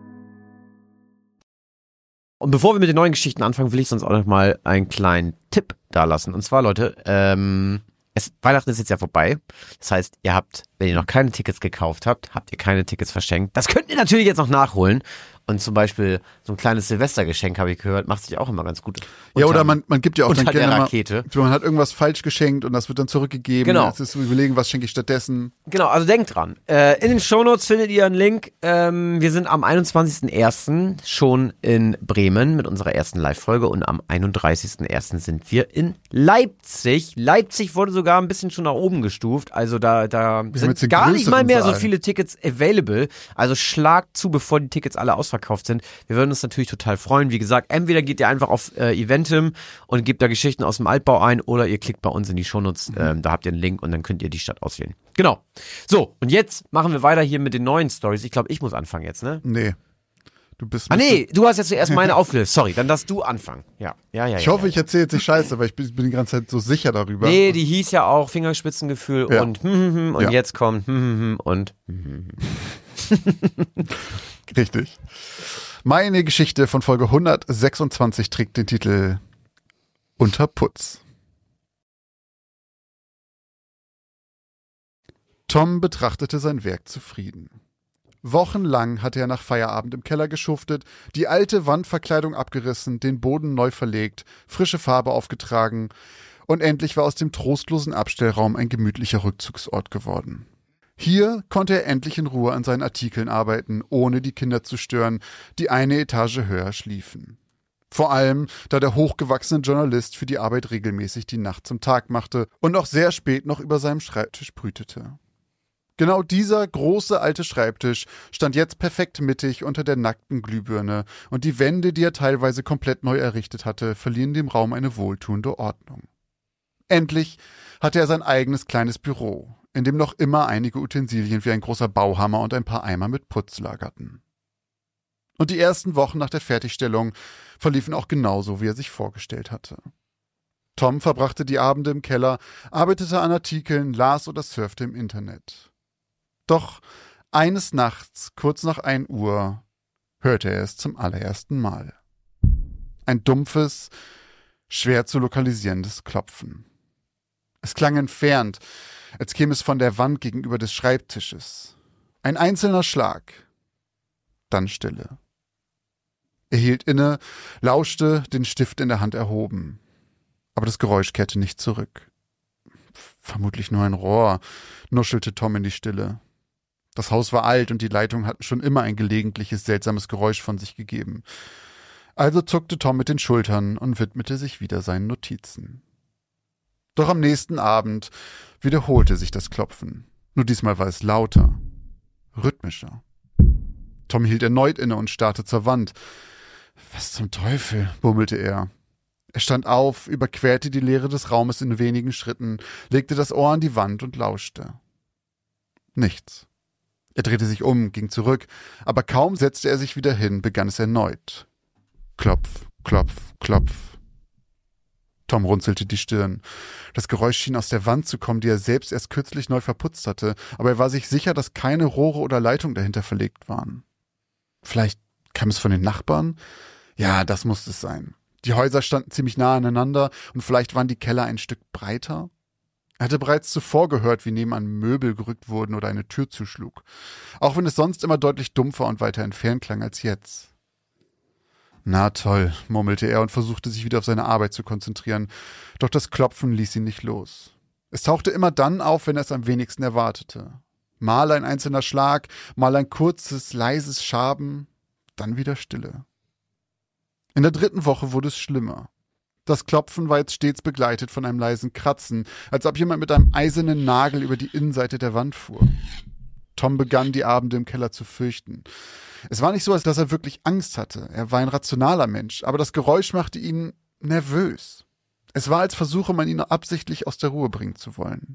A: Und bevor wir mit den neuen Geschichten anfangen, will ich sonst auch noch mal einen kleinen Tipp dalassen. Und zwar, Leute, Weihnachten ist jetzt ja vorbei. Das heißt, ihr habt, wenn ihr noch keine Tickets gekauft habt, habt ihr keine Tickets verschenkt. Das könnt ihr natürlich jetzt noch nachholen. Und zum Beispiel so ein kleines Silvestergeschenk, habe ich gehört, macht sich auch immer ganz gut.
B: Ja, oder man gibt ja auch dann
A: gerne
B: mal,
A: Rakete.
B: Man hat irgendwas falsch geschenkt und das wird dann zurückgegeben.
A: Genau.
B: Jetzt ist zu überlegen, was schenke ich stattdessen.
A: Genau, also denkt dran. In den Shownotes findet ihr einen Link. Wir sind am 21.01. schon in Bremen mit unserer ersten Live-Folge und am 31.01. sind wir in Leipzig. Leipzig wurde sogar ein bisschen schon nach oben gestuft. Also da sind gar nicht mal mehr so viele Tickets available. Also schlagt zu, bevor die Tickets alle ausverkauft sind. Wir würden uns natürlich total freuen. Wie gesagt, entweder geht ihr einfach auf Eventim und gebt da Geschichten aus dem Altbau ein oder ihr klickt bei uns in die Shownotes. Da habt ihr einen Link und dann könnt ihr die Stadt auswählen. Genau. So, und jetzt machen wir weiter hier mit den neuen Stories. Ich glaube, ich muss anfangen jetzt, ne?
B: Nee. Du
A: hast jetzt zuerst meine aufgelöst. Sorry, dann darfst du anfangen. Ja.
B: Ich hoffe, ich eerzähle jetzt nicht scheiße, weil ich bin die ganze Zeit so sicher darüber.
A: Nee, die hieß ja auch Fingerspitzengefühl
B: ja.
A: und jetzt kommt und
B: Richtig. Meine Geschichte von Folge 126 trägt den Titel Unter Putz. Tom betrachtete sein Werk zufrieden. Wochenlang hatte er nach Feierabend im Keller geschuftet, die alte Wandverkleidung abgerissen, den Boden neu verlegt, frische Farbe aufgetragen und endlich war aus dem trostlosen Abstellraum ein gemütlicher Rückzugsort geworden. Hier konnte er endlich in Ruhe an seinen Artikeln arbeiten, ohne die Kinder zu stören, die eine Etage höher schliefen. Vor allem, da der hochgewachsene Journalist für die Arbeit regelmäßig die Nacht zum Tag machte und auch sehr spät noch über seinem Schreibtisch brütete. Genau dieser große alte Schreibtisch stand jetzt perfekt mittig unter der nackten Glühbirne und die Wände, die er teilweise komplett neu errichtet hatte, verliehen dem Raum eine wohltuende Ordnung. Endlich hatte er sein eigenes kleines Büro, in dem noch immer einige Utensilien wie ein großer Bauhammer und ein paar Eimer mit Putz lagerten. Und die ersten Wochen nach der Fertigstellung verliefen auch genauso, wie er sich vorgestellt hatte. Tom verbrachte die Abende im Keller, arbeitete an Artikeln, las oder surfte im Internet. Doch eines Nachts, kurz nach 1 Uhr, hörte er es zum allerersten Mal. Ein dumpfes, schwer zu lokalisierendes Klopfen. Es klang entfernt, als käme es von der Wand gegenüber des Schreibtisches. Ein einzelner Schlag. Dann Stille. Er hielt inne, lauschte, den Stift in der Hand erhoben. Aber das Geräusch kehrte nicht zurück. Vermutlich nur ein Rohr, nuschelte Tom in die Stille. Das Haus war alt und die Leitungen hatten schon immer ein gelegentliches, seltsames Geräusch von sich gegeben. Also zuckte Tom mit den Schultern und widmete sich wieder seinen Notizen. Doch am nächsten Abend wiederholte sich das Klopfen. Nur diesmal war es lauter, rhythmischer. Tom hielt erneut inne und starrte zur Wand. »Was zum Teufel?« murmelte er. Er stand auf, überquerte die Leere des Raumes in wenigen Schritten, legte das Ohr an die Wand und lauschte. Nichts. Er drehte sich um, ging zurück, aber kaum setzte er sich wieder hin, begann es erneut. Klopf, klopf, klopf. Tom runzelte die Stirn. Das Geräusch schien aus der Wand zu kommen, die er selbst erst kürzlich neu verputzt hatte, aber er war sich sicher, dass keine Rohre oder Leitungen dahinter verlegt waren. Vielleicht kam es von den Nachbarn? Ja, das musste es sein. Die Häuser standen ziemlich nah aneinander und vielleicht waren die Keller ein Stück breiter. Er hatte bereits zuvor gehört, wie nebenan Möbel gerückt wurden oder eine Tür zuschlug. Auch wenn es sonst immer deutlich dumpfer und weiter entfernt klang als jetzt. Na toll, murmelte er und versuchte sich wieder auf seine Arbeit zu konzentrieren. Doch das Klopfen ließ ihn nicht los. Es tauchte immer dann auf, wenn er es am wenigsten erwartete. Mal ein einzelner Schlag, mal ein kurzes, leises Schaben, dann wieder Stille. In der 3. Woche wurde es schlimmer. Das Klopfen war jetzt stets begleitet von einem leisen Kratzen, als ob jemand mit einem eisernen Nagel über die Innenseite der Wand fuhr. Tom begann, die Abende im Keller zu fürchten. Es war nicht so, als dass er wirklich Angst hatte. Er war ein rationaler Mensch, aber das Geräusch machte ihn nervös. Es war, als versuche man ihn absichtlich aus der Ruhe bringen zu wollen.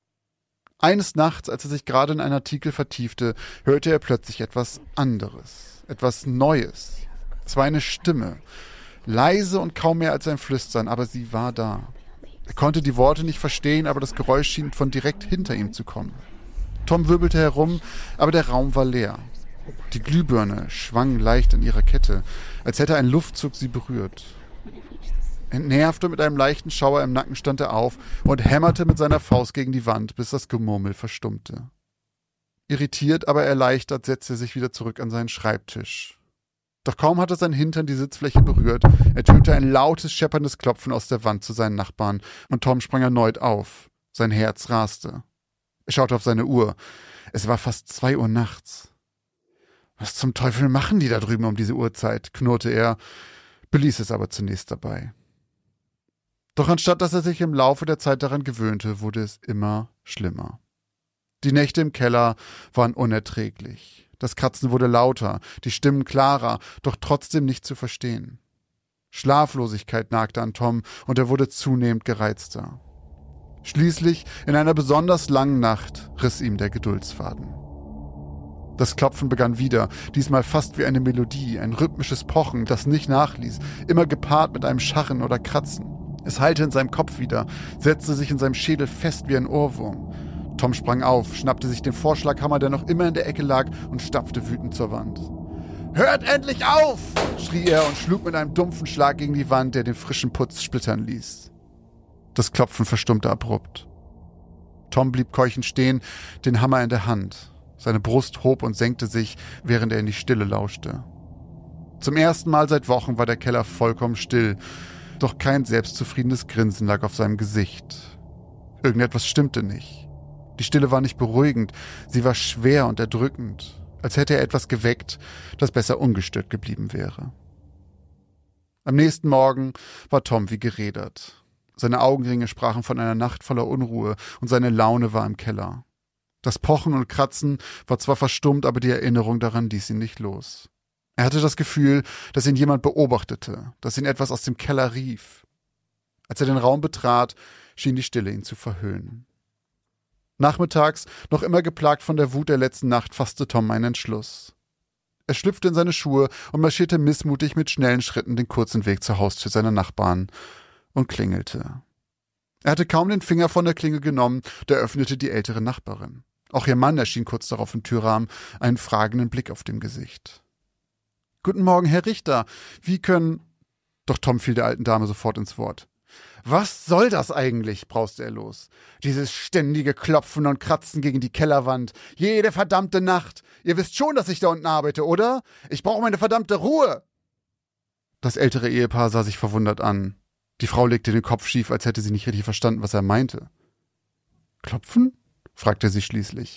B: Eines Nachts, als er sich gerade in einen Artikel vertiefte, hörte er plötzlich etwas anderes, etwas Neues. Es war eine Stimme, leise und kaum mehr als ein Flüstern, aber sie war da. Er konnte die Worte nicht verstehen, aber das Geräusch schien von direkt hinter ihm zu kommen. Tom wirbelte herum, aber der Raum war leer. Die Glühbirne schwang leicht an ihrer Kette, als hätte ein Luftzug sie berührt. Entnervt und mit einem leichten Schauer im Nacken stand er auf und hämmerte mit seiner Faust gegen die Wand, bis das Gemurmel verstummte. Irritiert, aber erleichtert setzte er sich wieder zurück an seinen Schreibtisch. Doch kaum hatte sein Hintern die Sitzfläche berührt, ertönte ein lautes, schepperndes Klopfen aus der Wand zu seinen Nachbarn, und Tom sprang erneut auf. Sein Herz raste. Er schaute auf seine Uhr. Es war fast 2 Uhr nachts. »Was zum Teufel machen die da drüben um diese Uhrzeit?« knurrte er, beließ es aber zunächst dabei. Doch anstatt dass er sich im Laufe der Zeit daran gewöhnte, wurde es immer schlimmer. Die Nächte im Keller waren unerträglich. Das Kratzen wurde lauter, die Stimmen klarer, doch trotzdem nicht zu verstehen. Schlaflosigkeit nagte an Tom und er wurde zunehmend gereizter. Schließlich, in einer besonders langen Nacht, riss ihm der Geduldsfaden. Das Klopfen begann wieder, diesmal fast wie eine Melodie, ein rhythmisches Pochen, das nicht nachließ, immer gepaart mit einem Scharren oder Kratzen. Es hallte in seinem Kopf wieder, setzte sich in seinem Schädel fest wie ein Ohrwurm. Tom sprang auf, schnappte sich den Vorschlaghammer, der noch immer in der Ecke lag, und stapfte wütend zur Wand. »Hört endlich auf!« schrie er und schlug mit einem dumpfen Schlag gegen die Wand, der den frischen Putz splittern ließ. Das Klopfen verstummte abrupt. Tom blieb keuchend stehen, den Hammer in der Hand. Seine Brust hob und senkte sich, während er in die Stille lauschte. Zum ersten Mal seit Wochen war der Keller vollkommen still, doch kein selbstzufriedenes Grinsen lag auf seinem Gesicht. Irgendetwas stimmte nicht. Die Stille war nicht beruhigend, sie war schwer und erdrückend, als hätte er etwas geweckt, das besser ungestört geblieben wäre. Am nächsten Morgen war Tom wie gerädert. Seine Augenringe sprachen von einer Nacht voller Unruhe und seine Laune war im Keller. Das Pochen und Kratzen war zwar verstummt, aber die Erinnerung daran ließ ihn nicht los. Er hatte das Gefühl, dass ihn jemand beobachtete, dass ihn etwas aus dem Keller rief. Als er den Raum betrat, schien die Stille ihn zu verhüllen. Nachmittags, noch immer geplagt von der Wut der letzten Nacht, fasste Tom einen Entschluss. Er schlüpfte in seine Schuhe und marschierte missmutig mit schnellen Schritten den kurzen Weg zur Haustür seiner Nachbarn und klingelte. Er hatte kaum den Finger von der Klingel genommen, da öffnete die ältere Nachbarin. Auch ihr Mann erschien kurz darauf im Türrahmen, einen fragenden Blick auf dem Gesicht. »Guten Morgen, Herr Richter. Wie können...« Doch Tom fiel der alten Dame sofort ins Wort. »Was soll das eigentlich?« brauste er los. »Dieses ständige Klopfen und Kratzen gegen die Kellerwand. Jede verdammte Nacht. Ihr wisst schon, dass ich da unten arbeite, oder? Ich brauche meine verdammte Ruhe!« Das ältere Ehepaar sah sich verwundert an. Die Frau legte den Kopf schief, als hätte sie nicht richtig verstanden, was er meinte. »Klopfen?« fragte sie schließlich.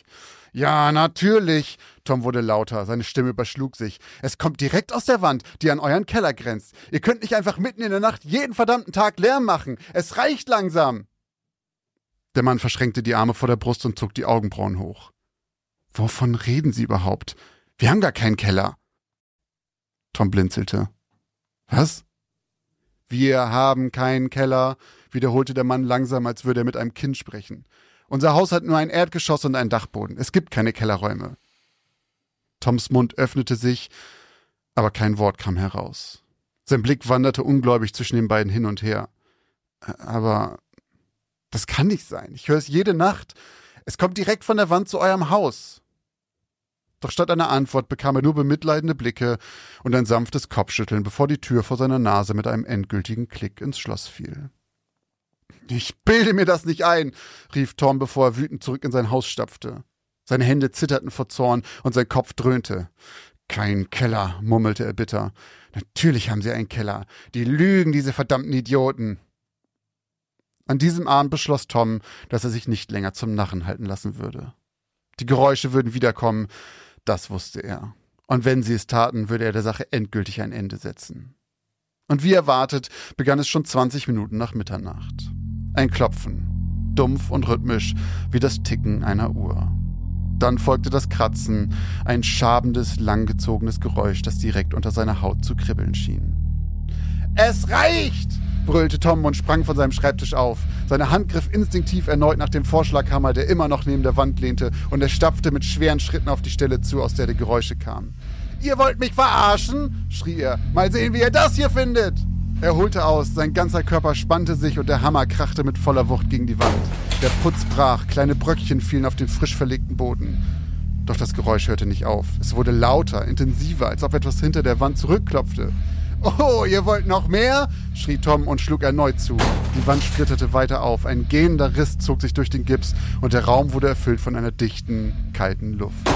B: Ja, natürlich. Tom wurde lauter, seine Stimme überschlug sich. Es kommt direkt aus der Wand, die an euren Keller grenzt. Ihr könnt nicht einfach mitten in der Nacht jeden verdammten Tag Lärm machen. Es reicht langsam. Der Mann verschränkte die Arme vor der Brust und zog die Augenbrauen hoch. Wovon reden Sie überhaupt? Wir haben gar keinen Keller. Tom blinzelte. Was? Wir haben keinen Keller, wiederholte der Mann langsam, als würde er mit einem Kind sprechen. Unser Haus hat nur ein Erdgeschoss und einen Dachboden. Es gibt keine Kellerräume. Toms Mund öffnete sich, aber kein Wort kam heraus. Sein Blick wanderte ungläubig zwischen den beiden hin und her. Aber das kann nicht sein. Ich höre es jede Nacht. Es kommt direkt von der Wand zu eurem Haus. Doch statt einer Antwort bekam er nur bemitleidende Blicke und ein sanftes Kopfschütteln, bevor die Tür vor seiner Nase mit einem endgültigen Klick ins Schloss fiel. »Ich bilde mir das nicht ein«, rief Tom, bevor er wütend zurück in sein Haus stapfte. Seine Hände zitterten vor Zorn und sein Kopf dröhnte. »Kein Keller«, murmelte er bitter. »Natürlich haben sie einen Keller. Die lügen, diese verdammten Idioten.« An diesem Abend beschloss Tom, dass er sich nicht länger zum Narren halten lassen würde. Die Geräusche würden wiederkommen, das wusste er. Und wenn sie es taten, würde er der Sache endgültig ein Ende setzen. Und wie erwartet, begann es schon 20 Minuten nach Mitternacht. Ein Klopfen, dumpf und rhythmisch wie das Ticken einer Uhr. Dann folgte das Kratzen, ein schabendes, langgezogenes Geräusch, das direkt unter seiner Haut zu kribbeln schien. »Es reicht!« brüllte Tom und sprang von seinem Schreibtisch auf. Seine Hand griff instinktiv erneut nach dem Vorschlaghammer, der immer noch neben der Wand lehnte, und er stapfte mit schweren Schritten auf die Stelle zu, aus der die Geräusche kamen. »Ihr wollt mich verarschen?« schrie er. »Mal sehen, wie ihr das hier findet!« Er holte aus, sein ganzer Körper spannte sich und der Hammer krachte mit voller Wucht gegen die Wand. Der Putz brach, kleine Bröckchen fielen auf den frisch verlegten Boden. Doch das Geräusch hörte nicht auf. Es wurde lauter, intensiver, als ob etwas hinter der Wand zurückklopfte. »Oh, ihr wollt noch mehr?« schrie Tom und schlug erneut zu. Die Wand splitterte weiter auf, ein gähnender Riss zog sich durch den Gips und der Raum wurde erfüllt von einer dichten, kalten Luft.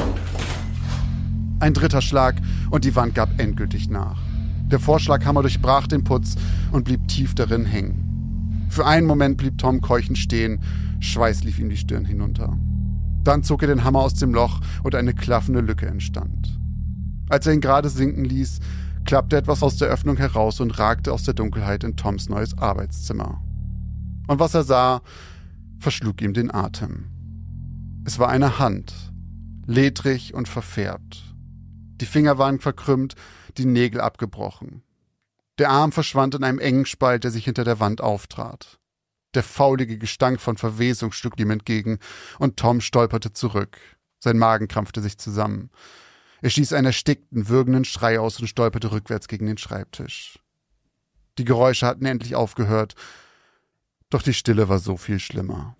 B: Ein dritter Schlag und die Wand gab endgültig nach. Der Vorschlaghammer durchbrach den Putz und blieb tief darin hängen. Für einen Moment blieb Tom keuchend stehen, Schweiß lief ihm die Stirn hinunter. Dann zog er den Hammer aus dem Loch und eine klaffende Lücke entstand. Als er ihn gerade sinken ließ, klappte etwas aus der Öffnung heraus und ragte aus der Dunkelheit in Toms neues Arbeitszimmer. Und was er sah, verschlug ihm den Atem. Es war eine Hand, ledrig und verfärbt. Die Finger waren verkrümmt, die Nägel abgebrochen. Der Arm verschwand in einem engen Spalt, der sich hinter der Wand auftrat. Der faulige Gestank von Verwesung schlug ihm entgegen, und Tom stolperte zurück. Sein Magen krampfte sich zusammen. Er stieß einen erstickten, würgenden Schrei aus und stolperte rückwärts gegen den Schreibtisch. Die Geräusche hatten endlich aufgehört, doch die Stille war so viel schlimmer.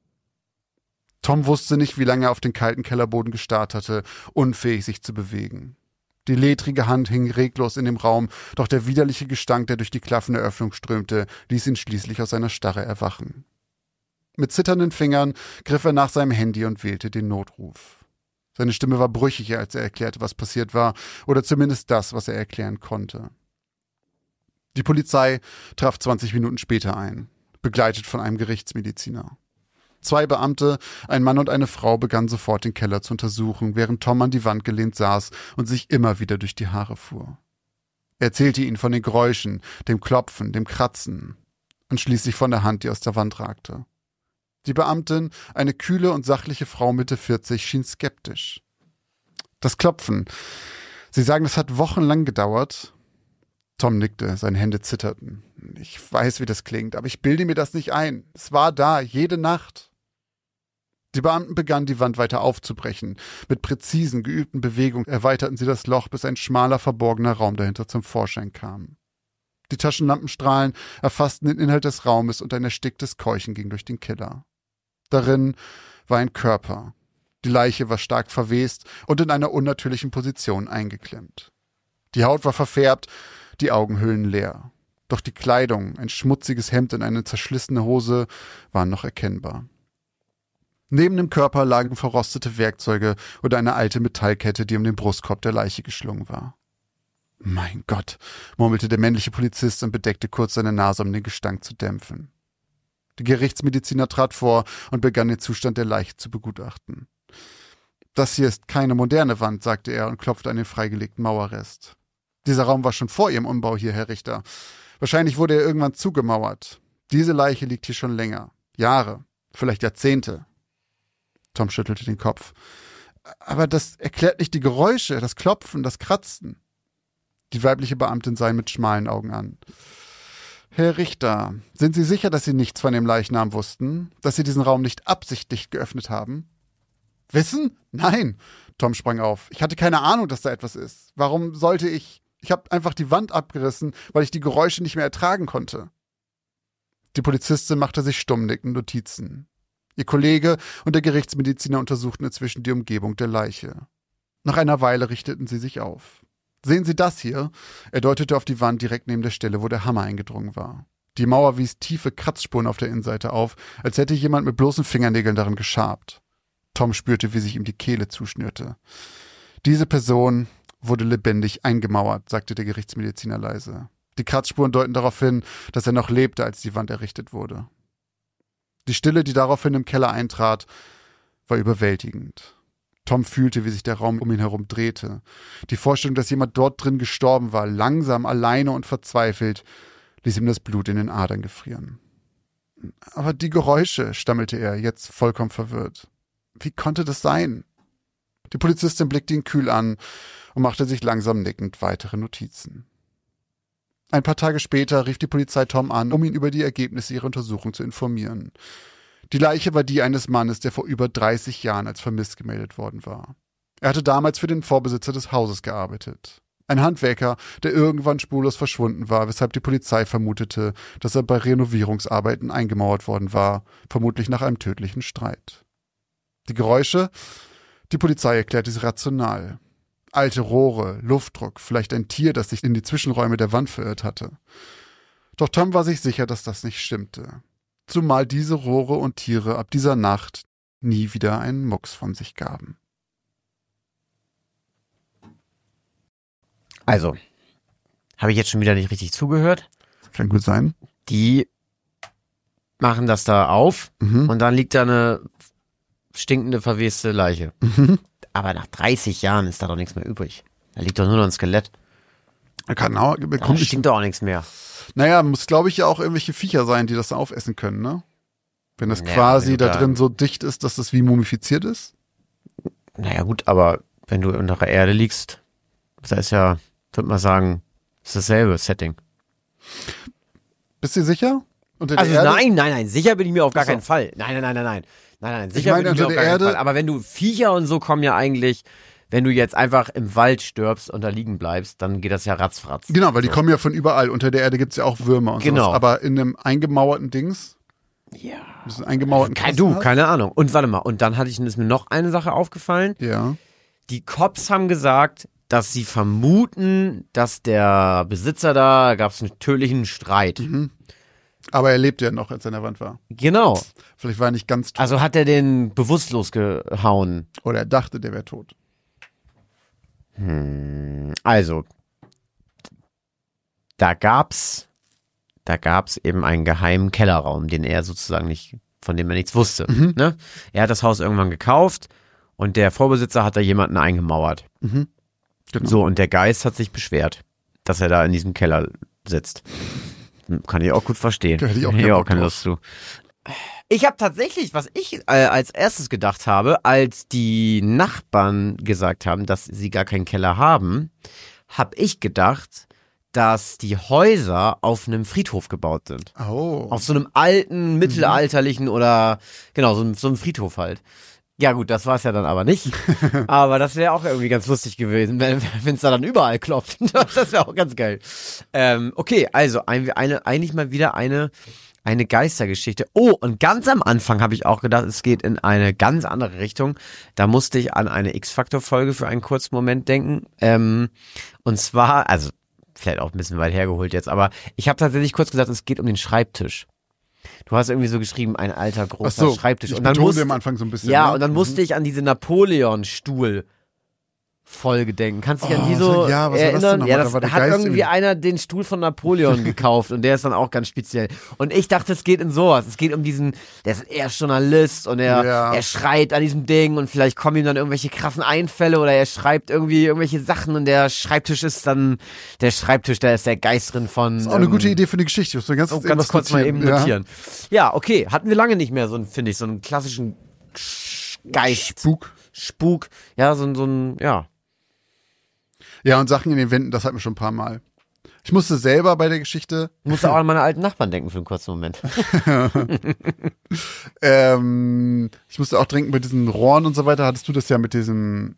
B: Tom wusste nicht, wie lange er auf den kalten Kellerboden gestarrt hatte, unfähig sich zu bewegen. Die ledrige Hand hing reglos in dem Raum, doch der widerliche Gestank, der durch die klaffende Öffnung strömte, ließ ihn schließlich aus seiner Starre erwachen. Mit zitternden Fingern griff er nach seinem Handy und wählte den Notruf. Seine Stimme war brüchiger, als er erklärte, was passiert war, oder zumindest das, was er erklären konnte. Die Polizei traf 20 Minuten später ein, begleitet von einem Gerichtsmediziner. 2 Beamte, ein Mann und eine Frau, begannen sofort den Keller zu untersuchen, während Tom an die Wand gelehnt saß und sich immer wieder durch die Haare fuhr. Er erzählte ihnen von den Geräuschen, dem Klopfen, dem Kratzen und schließlich von der Hand, die aus der Wand ragte. Die Beamtin, eine kühle und sachliche Frau Mitte 40, schien skeptisch. Das Klopfen. Sie sagen, das hat wochenlang gedauert. Tom nickte, seine Hände zitterten. Ich weiß, wie das klingt, aber ich bilde mir das nicht ein. Es war da, jede Nacht. Die Beamten begannen, die Wand weiter aufzubrechen. Mit präzisen, geübten Bewegungen erweiterten sie das Loch, bis ein schmaler, verborgener Raum dahinter zum Vorschein kam. Die Taschenlampenstrahlen erfassten den Inhalt des Raumes und ein ersticktes Keuchen ging durch den Keller. Darin war ein Körper. Die Leiche war stark verwest und in einer unnatürlichen Position eingeklemmt. Die Haut war verfärbt, die Augenhöhlen leer. Doch die Kleidung, ein schmutziges Hemd und eine zerschlissene Hose, waren noch erkennbar. Neben dem Körper lagen verrostete Werkzeuge und eine alte Metallkette, die um den Brustkorb der Leiche geschlungen war. »Mein Gott«, murmelte der männliche Polizist und bedeckte kurz seine Nase, um den Gestank zu dämpfen. Der Gerichtsmediziner trat vor und begann den Zustand der Leiche zu begutachten. Das hier ist keine moderne Wand, sagte er und klopfte an den freigelegten Mauerrest. Dieser Raum war schon vor ihrem Umbau hier, Herr Richter. Wahrscheinlich wurde er irgendwann zugemauert. Diese Leiche liegt hier schon länger. Jahre, vielleicht Jahrzehnte. Tom schüttelte den Kopf. Aber das erklärt nicht die Geräusche, das Klopfen, das Kratzen. Die weibliche Beamtin sah ihn mit schmalen Augen an. Herr Richter, sind Sie sicher, dass Sie nichts von dem Leichnam wussten? Dass Sie diesen Raum nicht absichtlich geöffnet haben? Wissen? Nein. Tom sprang auf. Ich hatte keine Ahnung, dass da etwas ist. Warum sollte ich? Ich habe einfach die Wand abgerissen, weil ich die Geräusche nicht mehr ertragen konnte. Die Polizistin machte sich stummnickend Notizen. Ihr Kollege und der Gerichtsmediziner untersuchten inzwischen die Umgebung der Leiche. Nach einer Weile richteten sie sich auf. Sehen Sie das hier? Er deutete auf die Wand direkt neben der Stelle, wo der Hammer eingedrungen war. Die Mauer wies tiefe Kratzspuren auf der Innenseite auf, als hätte jemand mit bloßen Fingernägeln daran geschabt. Tom spürte, wie sich ihm die Kehle zuschnürte. Diese Person wurde lebendig eingemauert, sagte der Gerichtsmediziner leise. Die Kratzspuren deuten darauf hin, dass er noch lebte, als die Wand errichtet wurde. Die Stille, die daraufhin im Keller eintrat, war überwältigend. Tom fühlte, wie sich der Raum um ihn herum drehte. Die Vorstellung, dass jemand dort drin gestorben war, langsam, alleine und verzweifelt, ließ ihm das Blut in den Adern gefrieren. Aber die Geräusche, stammelte er, jetzt vollkommen verwirrt. Wie konnte das sein? Die Polizistin blickte ihn kühl an und machte sich langsam nickend weitere Notizen. Ein paar Tage später rief die Polizei Tom an, um ihn über die Ergebnisse ihrer Untersuchung zu informieren. Die Leiche war die eines Mannes, der vor über 30 Jahren als vermisst gemeldet worden war. Er hatte damals für den Vorbesitzer des Hauses gearbeitet. Ein Handwerker, der irgendwann spurlos verschwunden war, weshalb die Polizei vermutete, dass er bei Renovierungsarbeiten eingemauert worden war, vermutlich nach einem tödlichen Streit. Die Geräusche? Die Polizei erklärte sie rational. Alte Rohre, Luftdruck, vielleicht ein Tier, das sich in die Zwischenräume der Wand verirrt hatte. Doch Tom war sich sicher, dass das nicht stimmte. Zumal diese Rohre und Tiere ab dieser Nacht nie wieder einen Mucks von sich gaben.
A: Also, habe ich jetzt schon wieder nicht richtig zugehört?
B: Kann gut sein.
A: Die machen das da auf und dann liegt da eine stinkende, verweste Leiche. Aber nach 30 Jahren ist da doch nichts mehr übrig. Da liegt doch nur noch ein Skelett.
B: Da
A: stinkt doch auch nichts mehr.
B: Naja, muss glaube ich ja auch irgendwelche Viecher sein, die das da aufessen können, ne? Wenn das
A: Naja,
B: quasi
A: wenn du
B: da drin so dicht ist, dass das wie mumifiziert ist.
A: Naja gut, aber wenn du unter der Erde liegst, das ist ja, würde man sagen, ist dasselbe Setting.
B: Bist du sicher? Unter der
A: Also
B: Erde?
A: nein, sicher bin ich mir auf gar
B: Ach so.
A: keinen Fall. Nein, sicher
B: Ich meine,
A: bin ich mir
B: unter
A: auf
B: der
A: gar keinen
B: Erde-
A: Fall. Aber wenn du Viecher und so kommen ja eigentlich, wenn du jetzt einfach im Wald stirbst und da liegen bleibst, dann geht das ja ratzfratz.
B: Genau, weil die kommen ja von überall. Unter der Erde gibt's ja auch Würmer und
A: Genau.
B: sowas. Aber in einem eingemauerten Dings,
A: Ja.
B: diesen eingemauerten Kasten hast?
A: Keine Ahnung. Und warte mal, und dann ist mir noch eine Sache aufgefallen.
B: Ja.
A: Die Cops haben gesagt, dass sie vermuten, dass der Besitzer da gab es einen tödlichen Streit.
B: Aber er lebte ja noch, als er an der Wand war.
A: Genau.
B: Vielleicht war er nicht ganz tot.
A: Also hat er den bewusstlos gehauen.
B: Oder er dachte, der wäre tot.
A: Also, da gab's eben einen geheimen Kellerraum, den er sozusagen nicht, von dem er nichts wusste. Ne? Er hat das Haus irgendwann gekauft und der Vorbesitzer hat da jemanden eingemauert.
B: Genau.
A: So, und der Geist hat sich beschwert, dass er da in diesem Keller sitzt. Kann ich auch gut verstehen.
B: Da hätte ich auch
A: Hätte
B: keinen
A: auch
B: Bock
A: keine
B: drauf.
A: Lust zu. Ich habe tatsächlich, was ich als erstes gedacht habe, als die Nachbarn gesagt haben, dass sie gar keinen Keller haben, habe ich gedacht, dass die Häuser auf einem Friedhof gebaut sind.
B: Oh.
A: Auf so einem alten, mittelalterlichen oder, genau, so einem Friedhof halt. Ja gut, das war es ja dann aber nicht. Aber das wäre auch irgendwie ganz lustig gewesen, wenn es da dann überall klopft. Das wäre auch ganz geil. Okay, also eigentlich mal wieder eine Geistergeschichte. Oh, und ganz am Anfang habe ich auch gedacht, es geht in eine ganz andere Richtung. Da musste ich an eine X-Factor-Folge für einen kurzen Moment denken. Und zwar, also vielleicht auch ein bisschen weit hergeholt jetzt, aber ich habe tatsächlich kurz gesagt, es geht um den Schreibtisch. Du hast irgendwie so geschrieben, ein alter, großer Schreibtisch.
B: Ich
A: Und dann
B: betonte am Anfang so ein bisschen.
A: ja,
B: ne?
A: und dann musste ich an diese Napoleon-Stuhl Folge denken. Kannst du dich an die so
B: ja, was war das denn
A: erinnern?
B: nochmal?
A: Ja,
B: Da
A: das
B: war der
A: hat
B: Geist
A: irgendwie
B: irgendwie-
A: einer den Stuhl von Napoleon gekauft und der ist dann auch ganz speziell. Und ich dachte, es geht in sowas. Es geht um diesen, der ist eher Journalist und er schreit an diesem Ding und vielleicht kommen ihm dann irgendwelche krassen Einfälle oder er schreibt irgendwie irgendwelche Sachen und der Schreibtisch, da ist der Geist drin von.
B: Das ist auch eine gute Idee für eine Geschichte. Ich muss mir
A: Ganz kurz mal eben notieren. Ja, okay. Hatten wir lange nicht mehr so einen, finde ich, so einen klassischen Geist. Spuk. Ja, so ein, ja.
B: Ja, und Sachen in den Wänden, das hatten wir schon ein paar Mal. Ich musste selber bei der Geschichte.
A: Ich musste auch an meine alten Nachbarn denken für einen kurzen Moment.
B: Ich musste auch denken, bei diesen Rohren und so weiter, hattest du das ja mit diese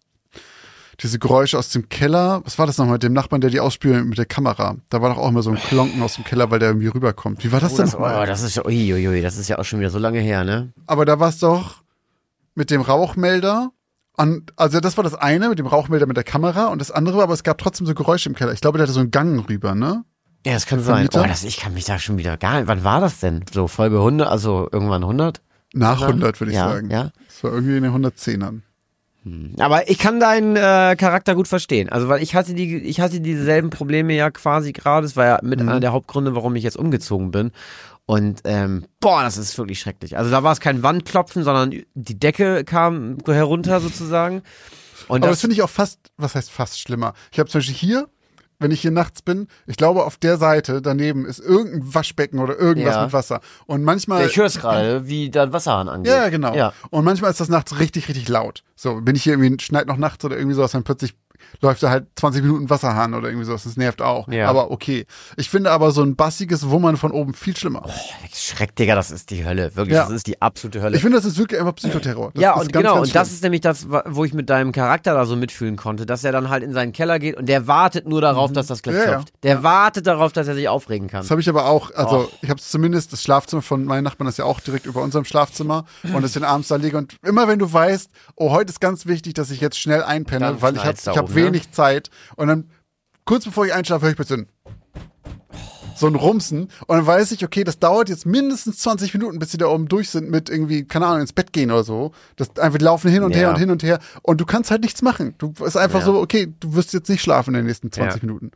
B: Geräusche aus dem Keller. Was war das nochmal mit dem Nachbarn, der die ausspielt mit der Kamera? Da war doch auch immer so ein Klonken aus dem Keller, weil der irgendwie rüberkommt. Wie war das denn nochmal?
A: Das ist ja auch schon wieder so lange her, ne?
B: Aber da war es doch mit dem Rauchmelder. Also das war das eine, mit dem Rauchmelder mit der Kamera und das andere, aber es gab trotzdem so Geräusche im Keller. Ich glaube, der hatte so einen Gang rüber, ne?
A: Ja, das kann sein. Ich kann mich da schon wieder gar nicht. Wann war das denn? So Folge 100, also irgendwann 100?
B: Nach 100, würde ich
A: Ja,
B: sagen.
A: ja.
B: Das war irgendwie in den 110ern.
A: Aber ich kann deinen Charakter gut verstehen. Also, weil ich hatte dieselben Probleme ja quasi gerade. Das war ja mit einer der Hauptgründe, warum ich jetzt umgezogen bin. Und das ist wirklich schrecklich. Also da war es kein Wandklopfen, sondern die Decke kam herunter sozusagen. Und
B: Aber das finde ich auch was heißt fast schlimmer? Ich habe zum Beispiel hier, wenn ich hier nachts bin, ich glaube auf der Seite daneben ist irgendein Waschbecken oder irgendwas mit Wasser. Und manchmal...
A: ich höre es gerade, wie da Wasserhahn angeht.
B: Ja, genau.
A: Ja.
B: Und manchmal ist das nachts richtig, richtig laut. So, bin ich hier irgendwie, schneit noch nachts oder irgendwie sowas, dann plötzlich läuft da halt 20 Minuten Wasserhahn oder irgendwie sowas. Das nervt auch.
A: Ja.
B: Aber okay. Ich finde aber so ein bassiges Wummern von oben viel schlimmer.
A: Schreck, Digga, das ist die Hölle. Wirklich,
B: Ja.
A: das ist die absolute Hölle.
B: Ich finde, das ist wirklich einfach Psychoterror. Das
A: Ja,
B: ist
A: und
B: ganz,
A: genau,
B: ganz
A: und das
B: schlimm.
A: ist nämlich das, wo ich mit deinem Charakter da so mitfühlen konnte, dass er dann halt in seinen Keller geht und der wartet nur darauf, dass das gleich
B: Ja, ja.
A: klopft. Der wartet darauf, dass er sich aufregen kann.
B: Das habe ich aber auch, also ich habe zumindest, das Schlafzimmer von meinen Nachbarn ist ja auch direkt über unserem Schlafzimmer und dass ich dann abends da liege und immer wenn du weißt, oh, heute ist ganz wichtig, dass ich jetzt schnell einpenne,
A: Dann
B: weil ich
A: knallt's da
B: hab
A: oben,
B: wenig Zeit und dann kurz bevor ich einschlafe, höre ich plötzlich so ein Rumsen und dann weiß ich, okay, das dauert jetzt mindestens 20 Minuten, bis sie da oben durch sind mit irgendwie, keine Ahnung, ins Bett gehen oder so. Das einfach, die laufen hin und her und hin und her und du kannst halt nichts machen. Du ist einfach so, okay, du wirst jetzt nicht schlafen in den nächsten 20 Minuten.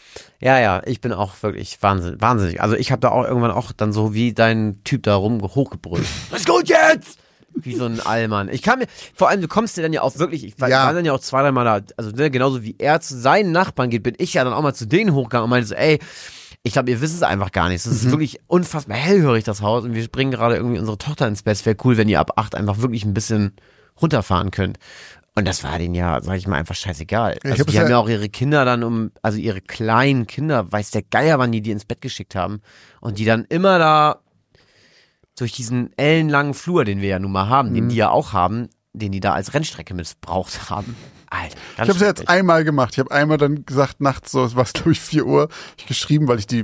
A: Ja, ich bin auch wirklich wahnsinnig. Also ich habe da auch irgendwann auch dann so wie dein Typ da hochgebrüllt. Was gut jetzt? Wie so ein Allmann. Vor allem, du kommst dir dann ja auch wirklich, ich war dann ja auch 2-3 Mal da, also ne, genauso wie er zu seinen Nachbarn geht, bin ich ja dann auch mal zu denen hochgegangen und meinte so, ey, ich glaube, ihr wisst es einfach gar nicht. Das ist wirklich unfassbar hellhörig, das Haus, und wir bringen gerade irgendwie unsere Tochter ins Bett. Es wäre cool, wenn ihr ab 8 einfach wirklich ein bisschen runterfahren könnt. Und das war denen ja, sag ich mal, einfach scheißegal. Also die haben ja auch ihre Kinder dann also ihre kleinen Kinder, weiß der Geier, wann die ins Bett geschickt haben. Und die dann immer da durch diesen ellenlangen Flur, den wir ja nun mal haben, den die ja auch haben, den die da als Rennstrecke missbraucht haben. Alter,
B: Ich habe es ja jetzt einmal gemacht. Ich habe einmal dann gesagt, nachts, so, es war glaube ich 4 Uhr, ich geschrieben, weil ich die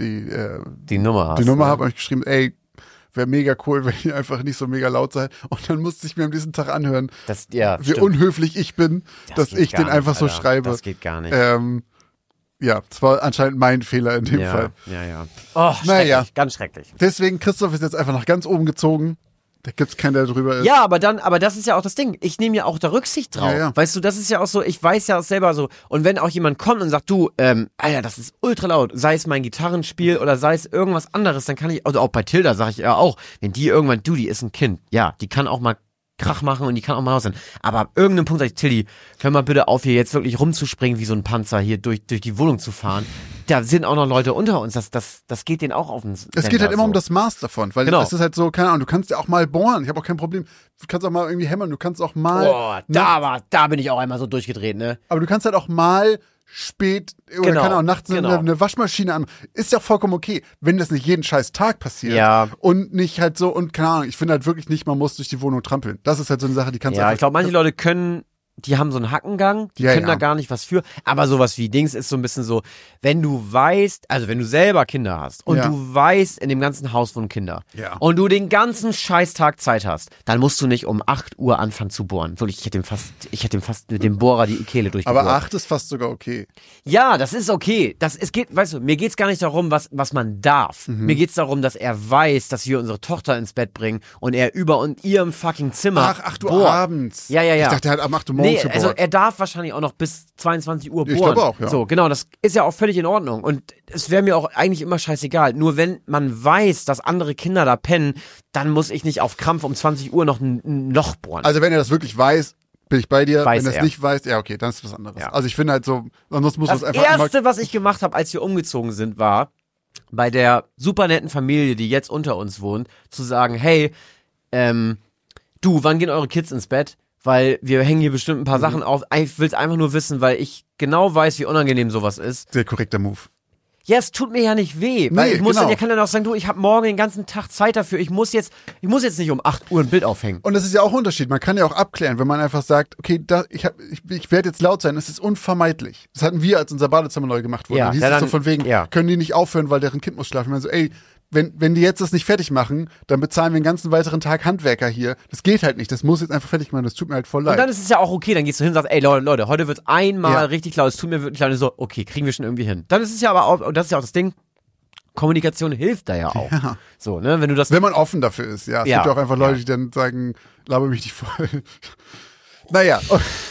A: Nummer hast.
B: Die Nummer habe, habe ich geschrieben, ey, wäre mega cool, wenn ihr einfach nicht so mega laut seid. Und dann musste ich mir am nächsten Tag anhören, wie unhöflich ich bin, dass ich den einfach so schreibe.
A: Das geht gar nicht.
B: Ja, das war anscheinend mein Fehler in dem Fall.
A: Ja. Oh,
B: Naja.
A: Ganz schrecklich.
B: Deswegen, Christoph ist jetzt einfach nach ganz oben gezogen. Da gibt's keinen, der drüber ist.
A: Ja, aber das ist ja auch das Ding. Ich nehme ja auch da Rücksicht drauf.
B: Ja.
A: Weißt du, das ist ja auch so, ich weiß ja auch selber so. Und wenn auch jemand kommt und sagt, du, Alter, das ist ultra laut, sei es mein Gitarrenspiel oder sei es irgendwas anderes, dann kann ich, also auch bei Tilda sage ich ja auch, wenn die irgendwann, die ist ein Kind. Ja, die kann auch mal Krach machen und die kann auch mal raus sein. Aber ab irgendeinem Punkt sage ich, Tilly, hör mal bitte auf, hier jetzt wirklich rumzuspringen wie so ein Panzer, hier durch die Wohnung zu fahren. Da sind auch noch Leute unter uns, das geht denen auch auf den Sender.
B: Es geht halt immer um das Maß davon, weil
A: Genau.
B: es ist halt so, keine Ahnung, du kannst ja auch mal bohren, ich habe auch kein Problem. Du kannst auch mal irgendwie hämmern, du kannst auch mal...
A: Da bin ich auch einmal so durchgedreht, ne?
B: Aber du kannst halt auch mal spät oder
A: Genau,
B: keine Ahnung, nachts
A: genau.
B: eine Waschmaschine an. Ist ja vollkommen okay, wenn das nicht jeden scheiß Tag passiert.
A: Ja.
B: Und nicht halt so, und keine Ahnung, ich finde halt wirklich nicht, man muss durch die Wohnung trampeln. Das ist halt so eine Sache, die kannst du
A: Ja,
B: einfach...
A: ich glaube, manche Leute die haben so einen Hackengang, die können da gar nicht was für. Aber sowas wie Dings ist so ein bisschen so, wenn du weißt, also wenn du selber Kinder hast und du weißt, in dem ganzen Haus wohnen Kinder und du den ganzen Scheißtag Zeit hast, dann musst du nicht um 8 Uhr anfangen zu bohren. Wirklich, ich hätte ihm fast mit dem Bohrer die Kehle durchgebohrt.
B: Aber 8 ist fast sogar okay.
A: Ja, das ist okay. Weißt du, mir geht's gar nicht darum, was man darf. Mir geht's darum, dass er weiß, dass wir unsere Tochter ins Bett bringen und er über ihrem fucking Zimmer
B: 8 Uhr
A: bohrt.
B: abends.
A: Ja.
B: Ich dachte halt ab 8 Uhr morgens
A: also
B: gebohrt.
A: er darf wahrscheinlich auch noch bis 22 Uhr bohren.
B: Ich glaube auch, ja.
A: So, genau, das ist ja auch völlig in Ordnung. Und es wäre mir auch eigentlich immer scheißegal. Nur wenn man weiß, dass andere Kinder da pennen, dann muss ich nicht auf Krampf um 20 Uhr noch ein Loch bohren.
B: Also wenn er das wirklich weiß, bin ich bei dir.
A: Weiß
B: wenn er es
A: er.
B: nicht weiß, ja okay, dann ist was anderes.
A: Ja.
B: Also ich finde halt so, sonst muss
A: Das
B: es einfach
A: Erste, was ich gemacht habe, als wir umgezogen sind, war, bei der super netten Familie, die jetzt unter uns wohnt, zu sagen, hey, du, wann gehen eure Kids ins Bett? Weil wir hängen hier bestimmt ein paar Sachen auf. Ich will es einfach nur wissen, weil ich genau weiß, wie unangenehm sowas ist.
B: sehr korrekter Move.
A: Ja, es tut mir ja nicht weh. Weil
B: Nee,
A: ich muss
B: genau.
A: dann, kann dann auch sagen, du, ich habe morgen den ganzen Tag Zeit dafür. Ich muss jetzt nicht um 8 Uhr ein Bild aufhängen.
B: Und das ist ja auch ein Unterschied. Man kann ja auch abklären, wenn man einfach sagt, okay, ich werde jetzt laut sein, es ist unvermeidlich. Das hatten wir, als unser Badezimmer neu gemacht wurde.
A: Ja,
B: Dann hieß
A: ja,
B: es so
A: dann-
B: von wegen,
A: ja.
B: können die nicht aufhören, weil deren Kind muss schlafen. Ich meine so, ey, wenn die jetzt das nicht fertig machen, dann bezahlen wir den ganzen weiteren Tag Handwerker hier. Das geht halt nicht. Das muss jetzt einfach fertig machen. Das tut mir halt voll leid.
A: Und dann ist es ja auch okay, dann gehst du hin und sagst, ey Leute, heute wird's einmal
B: Ja.
A: richtig laut, es tut mir wirklich leid. Und so, okay, kriegen wir schon irgendwie hin. Dann ist es ja aber auch, und das ist ja auch das Ding, Kommunikation hilft da ja auch.
B: Ja.
A: So, ne, wenn du das
B: Wenn man offen dafür ist, ja. Es
A: Ja.
B: gibt ja auch einfach Leute, die dann sagen, laber mich nicht voll. Naja.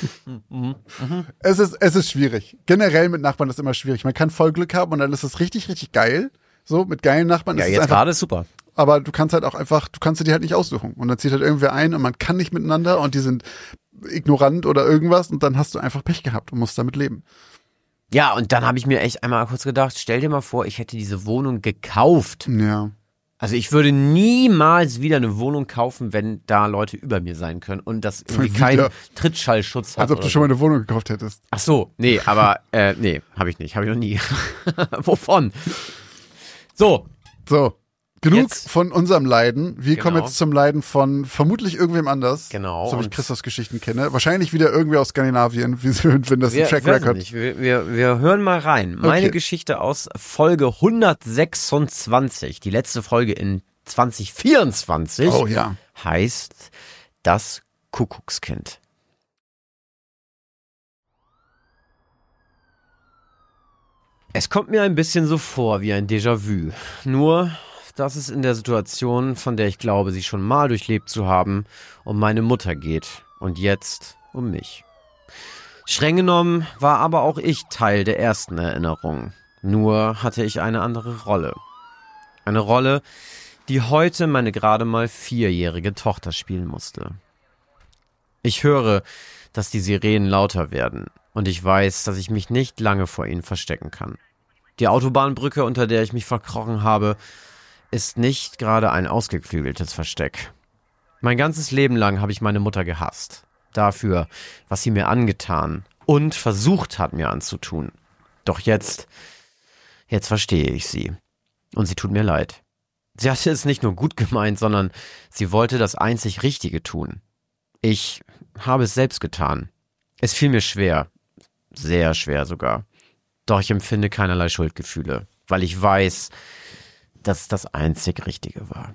B: Es ist schwierig. Generell mit Nachbarn ist immer schwierig. Man kann voll Glück haben und dann ist es richtig, richtig geil. So, mit geilen Nachbarn
A: ja,
B: ist es
A: jetzt
B: einfach.
A: gerade ist super.
B: Aber du kannst halt auch einfach, du kannst dir halt nicht aussuchen. Und dann zieht halt irgendwer ein und man kann nicht miteinander und die sind ignorant oder irgendwas und dann hast du einfach Pech gehabt und musst damit leben.
A: Ja, und dann habe ich mir echt einmal kurz gedacht, stell dir mal vor, ich hätte diese Wohnung gekauft.
B: Ja.
A: Also ich würde niemals wieder eine Wohnung kaufen, wenn da Leute über mir sein können und das irgendwie
B: Wieder.
A: keinen Trittschallschutz hat.
B: Als ob
A: oder
B: du schon mal eine Wohnung gekauft hättest.
A: Ach so, nee, aber nee, habe ich nicht, habe ich noch nie. Wovon? So,
B: So. Genug
A: Jetzt-
B: von unserem Leiden. Wir kommen
A: Genau.
B: jetzt zum Leiden von vermutlich irgendwem anders.
A: Genau,
B: So wie ich
A: und-
B: Christophs Geschichten kenne. Wahrscheinlich wieder irgendwie aus Skandinavien, wenn das ein Track
A: weiß
B: Record.
A: nicht. Wir hören mal rein. Meine
B: Okay.
A: Geschichte aus Folge 126, die letzte Folge in 2024,
B: Oh ja.
A: heißt Das Kuckuckskind. Es kommt mir ein bisschen so vor wie ein Déjà-vu. Nur, dass es in der Situation, von der ich glaube, sie schon mal durchlebt zu haben, um meine Mutter geht. Und jetzt um mich. Streng genommen war aber auch ich Teil der ersten Erinnerung. Nur hatte ich eine andere Rolle. Eine Rolle, die heute meine gerade mal 4-jährige Tochter spielen musste. Ich höre, dass die Sirenen lauter werden und ich weiß, dass ich mich nicht lange vor ihnen verstecken kann. Die Autobahnbrücke, unter der ich mich verkrochen habe, ist nicht gerade ein ausgeklügeltes Versteck. Mein ganzes Leben lang habe ich meine Mutter gehasst. Dafür, was sie mir angetan und versucht hat, mir anzutun. Doch jetzt verstehe ich sie. Und sie tut mir leid. Sie hatte es nicht nur gut gemeint, sondern sie wollte das einzig Richtige tun. Ich habe es selbst getan. Es fiel mir schwer. Sehr schwer sogar. Doch ich empfinde keinerlei Schuldgefühle, weil ich weiß, dass es das einzig Richtige war.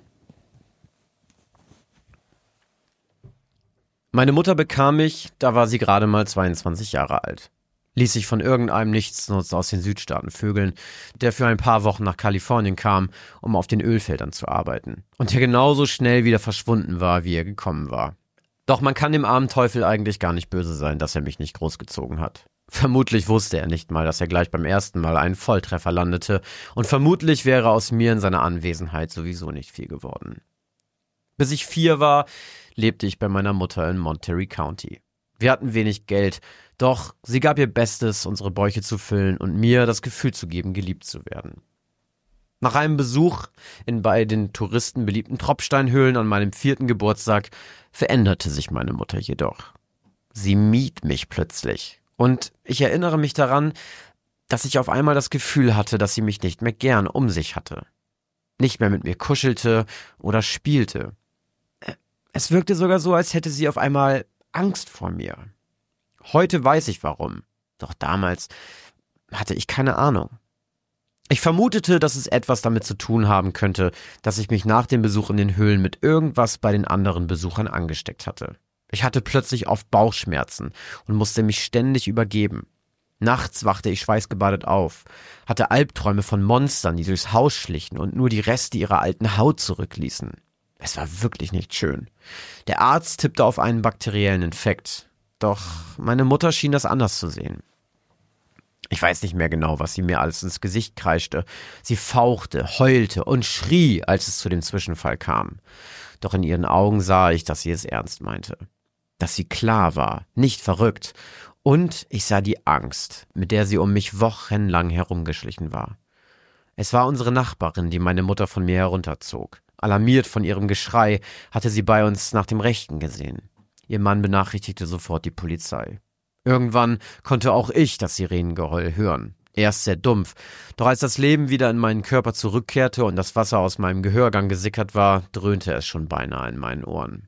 A: Meine Mutter bekam mich, da war sie gerade mal 22 Jahre alt. Ließ sich von irgendeinem Nichtsnutz aus den Südstaaten vögeln, der für ein paar Wochen nach Kalifornien kam, um auf den Ölfeldern zu arbeiten. Und der genauso schnell wieder verschwunden war, wie er gekommen war. Doch man kann dem armen Teufel eigentlich gar nicht böse sein, dass er mich nicht großgezogen hat. Vermutlich wusste er nicht mal, dass er gleich beim ersten Mal einen Volltreffer landete, und vermutlich wäre aus mir in seiner Anwesenheit sowieso nicht viel geworden. Bis ich 4 war, lebte ich bei meiner Mutter in Monterey County. Wir hatten wenig Geld, doch sie gab ihr Bestes, unsere Bäuche zu füllen und mir das Gefühl zu geben, geliebt zu werden. Nach einem Besuch in bei den Touristen beliebten Tropfsteinhöhlen an meinem 4. Geburtstag veränderte sich meine Mutter jedoch. Sie mied mich plötzlich. Und ich erinnere mich daran, dass ich auf einmal das Gefühl hatte, dass sie mich nicht mehr gern um sich hatte. Nicht mehr mit mir kuschelte oder spielte. Es wirkte sogar so, als hätte sie auf einmal Angst vor mir. Heute weiß ich warum. Doch damals hatte ich keine Ahnung. Ich vermutete, dass es etwas damit zu tun haben könnte, dass ich mich nach dem Besuch in den Höhlen mit irgendwas bei den anderen Besuchern angesteckt hatte. Ich hatte plötzlich oft Bauchschmerzen und musste mich ständig übergeben. Nachts wachte ich schweißgebadet auf, hatte Albträume von Monstern, die durchs Haus schlichen und nur die Reste ihrer alten Haut zurückließen. Es war wirklich nicht schön. Der Arzt tippte auf einen bakteriellen Infekt. Doch meine Mutter schien das anders zu sehen. Ich weiß nicht mehr genau, was sie mir alles ins Gesicht kreischte. Sie fauchte, heulte und schrie, als es zu dem Zwischenfall kam. Doch in ihren Augen sah ich, dass sie es ernst meinte. Dass sie klar war, nicht verrückt. Und ich sah die Angst, mit der sie um mich wochenlang herumgeschlichen war. Es war unsere Nachbarin, die meine Mutter von mir herunterzog. Alarmiert von ihrem Geschrei, hatte sie bei uns nach dem Rechten gesehen. Ihr Mann benachrichtigte sofort die Polizei. Irgendwann konnte auch ich das Sirenengeheul hören. Erst sehr dumpf, doch als das Leben wieder in meinen Körper zurückkehrte und das Wasser aus meinem Gehörgang gesickert war, dröhnte es schon beinahe in meinen Ohren.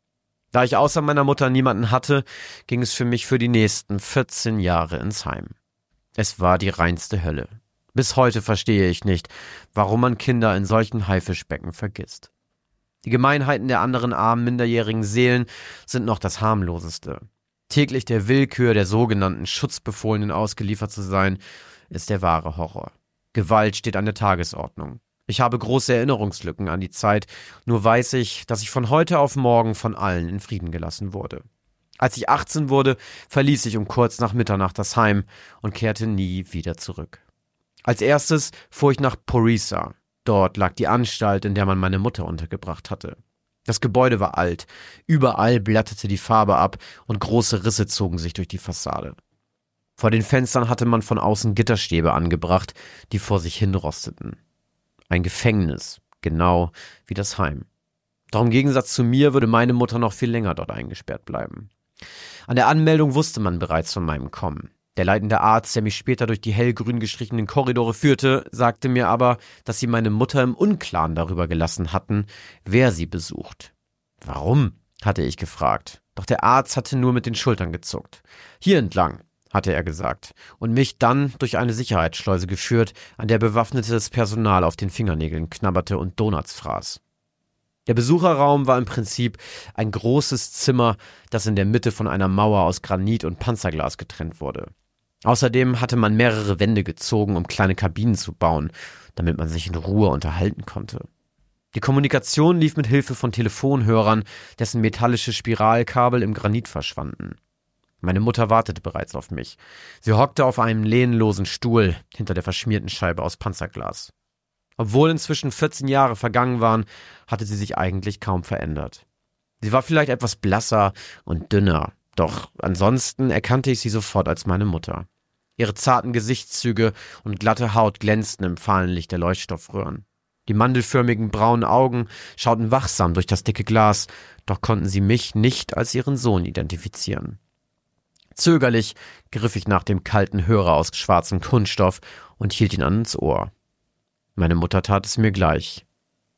A: Da ich außer meiner Mutter niemanden hatte, ging es für mich für die nächsten 14 Jahre ins Heim. Es war die reinste Hölle. Bis heute verstehe ich nicht, warum man Kinder in solchen Haifischbecken vergisst. Die Gemeinheiten der anderen armen, minderjährigen Seelen sind noch das harmloseste. Täglich der Willkür der sogenannten Schutzbefohlenen ausgeliefert zu sein, ist der wahre Horror. Gewalt steht an der Tagesordnung. Ich habe große Erinnerungslücken an die Zeit, nur weiß ich, dass ich von heute auf morgen von allen in Frieden gelassen wurde. Als ich 18 wurde, verließ ich um kurz nach Mitternacht das Heim und kehrte nie wieder zurück. Als erstes fuhr ich nach Porisa. Dort lag die Anstalt, in der man meine Mutter untergebracht hatte. Das Gebäude war alt, überall blattete die Farbe ab und große Risse zogen sich durch die Fassade. Vor den Fenstern hatte man von außen Gitterstäbe angebracht, die vor sich hinrosteten. Ein Gefängnis, genau wie das Heim. Doch im Gegensatz zu mir würde meine Mutter noch viel länger dort eingesperrt bleiben. An der Anmeldung wusste man bereits von meinem Kommen. Der leitende Arzt, der mich später durch die hellgrün gestrichenen Korridore führte, sagte mir aber, dass sie meine Mutter im Unklaren darüber gelassen hatten, wer sie besucht. Warum? Hatte ich gefragt. Doch der Arzt hatte nur mit den Schultern gezuckt. Hier entlang, hatte er gesagt, und mich dann durch eine Sicherheitsschleuse geführt, an der bewaffnetes Personal auf den Fingernägeln knabberte und Donuts fraß. Der Besucherraum war im Prinzip ein großes Zimmer, das in der Mitte von einer Mauer aus Granit und Panzerglas getrennt wurde. Außerdem hatte man mehrere Wände gezogen, um kleine Kabinen zu bauen, damit man sich in Ruhe unterhalten konnte. Die Kommunikation lief mit Hilfe von Telefonhörern, dessen metallische Spiralkabel im Granit verschwanden. Meine Mutter wartete bereits auf mich. Sie hockte auf einem lehnlosen Stuhl hinter der verschmierten Scheibe aus Panzerglas. Obwohl inzwischen 14 Jahre vergangen waren, hatte sie sich eigentlich kaum verändert. Sie war vielleicht etwas blasser und dünner, doch ansonsten erkannte ich sie sofort als meine Mutter. Ihre zarten Gesichtszüge und glatte Haut glänzten im fahlen Licht der Leuchtstoffröhren. Die mandelförmigen braunen Augen schauten wachsam durch das dicke Glas, doch konnten sie mich nicht als ihren Sohn identifizieren. Zögerlich griff ich nach dem kalten Hörer aus schwarzem Kunststoff und hielt ihn ans Ohr. Meine Mutter tat es mir gleich.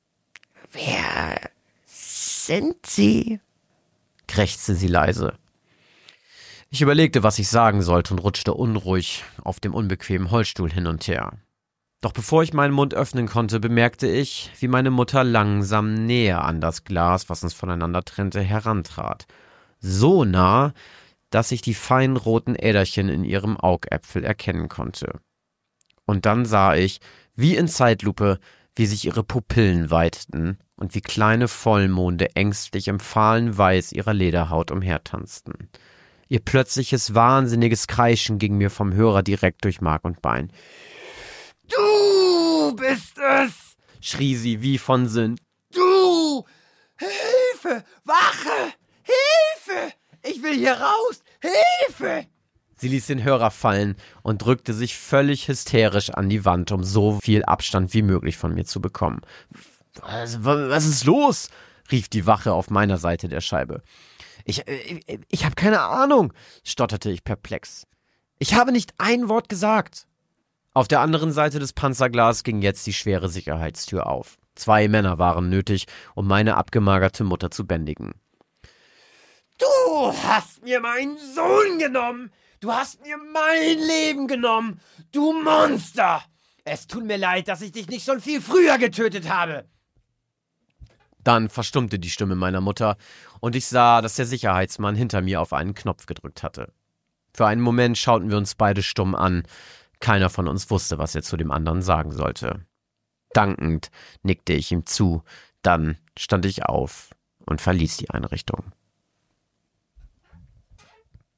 E: »Wer sind Sie?«
A: krächzte sie leise. Ich überlegte, was ich sagen sollte und rutschte unruhig auf dem unbequemen Holzstuhl hin und her. Doch bevor ich meinen Mund öffnen konnte, bemerkte ich, wie meine Mutter langsam näher an das Glas, was uns voneinander trennte, herantrat. So nah, dass ich die feinen roten Äderchen in ihrem Augäpfel erkennen konnte. Und dann sah ich, wie in Zeitlupe, wie sich ihre Pupillen weiteten und wie kleine Vollmonde ängstlich im fahlen Weiß ihrer Lederhaut umhertanzten. Ihr plötzliches, wahnsinniges Kreischen ging mir vom Hörer direkt durch Mark und Bein.
E: »Du bist es!«
A: schrie sie wie von Sinn.
E: »Du! Hilfe! Wache! Hilfe! Ich will hier raus! Hilfe!«
A: Sie ließ den Hörer fallen und drückte sich völlig hysterisch an die Wand, um so viel Abstand wie möglich von mir zu bekommen. Was ist los?« rief die Wache auf meiner Seite der Scheibe. Ich habe keine Ahnung«, stotterte ich perplex. »Ich habe nicht ein Wort gesagt.« Auf der anderen Seite des Panzerglas ging jetzt die schwere Sicherheitstür auf. 2 Männer waren nötig, um meine abgemagerte Mutter zu bändigen.
E: »Du hast mir meinen Sohn genommen! Du hast mir mein Leben genommen! Du Monster! Es tut mir leid, dass ich dich nicht schon viel früher getötet habe!«
A: Dann verstummte die Stimme meiner Mutter und ich sah, dass der Sicherheitsmann hinter mir auf einen Knopf gedrückt hatte. Für einen Moment schauten wir uns beide stumm an. Keiner von uns wusste, was er zu dem anderen sagen sollte. Dankend nickte ich ihm zu, dann stand ich auf und verließ die Einrichtung.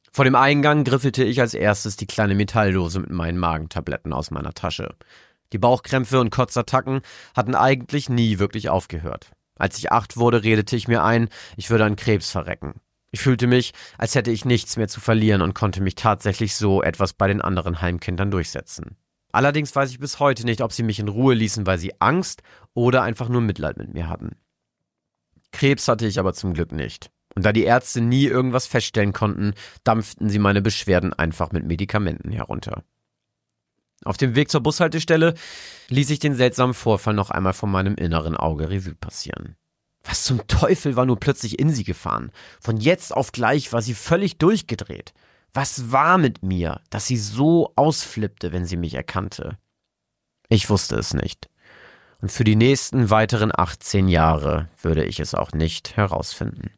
A: Vor dem Eingang griffelte ich als erstes die kleine Metalldose mit meinen Magentabletten aus meiner Tasche. Die Bauchkrämpfe und Kotzattacken hatten eigentlich nie wirklich aufgehört. Als ich 8 wurde, redete ich mir ein, ich würde an Krebs verrecken. Ich fühlte mich, als hätte ich nichts mehr zu verlieren und konnte mich tatsächlich so etwas bei den anderen Heimkindern durchsetzen. Allerdings weiß ich bis heute nicht, ob sie mich in Ruhe ließen, weil sie Angst oder einfach nur Mitleid mit mir hatten. Krebs hatte ich aber zum Glück nicht. Und da die Ärzte nie irgendwas feststellen konnten, dampften sie meine Beschwerden einfach mit Medikamenten herunter. Auf dem Weg zur Bushaltestelle ließ ich den seltsamen Vorfall noch einmal vor meinem inneren Auge Revue passieren. Was zum Teufel war nur plötzlich in sie gefahren? Von jetzt auf gleich war sie völlig durchgedreht. Was war mit mir, dass sie so ausflippte, wenn sie mich erkannte? Ich wusste es nicht. Und für die nächsten weiteren 18 Jahre würde ich es auch nicht herausfinden.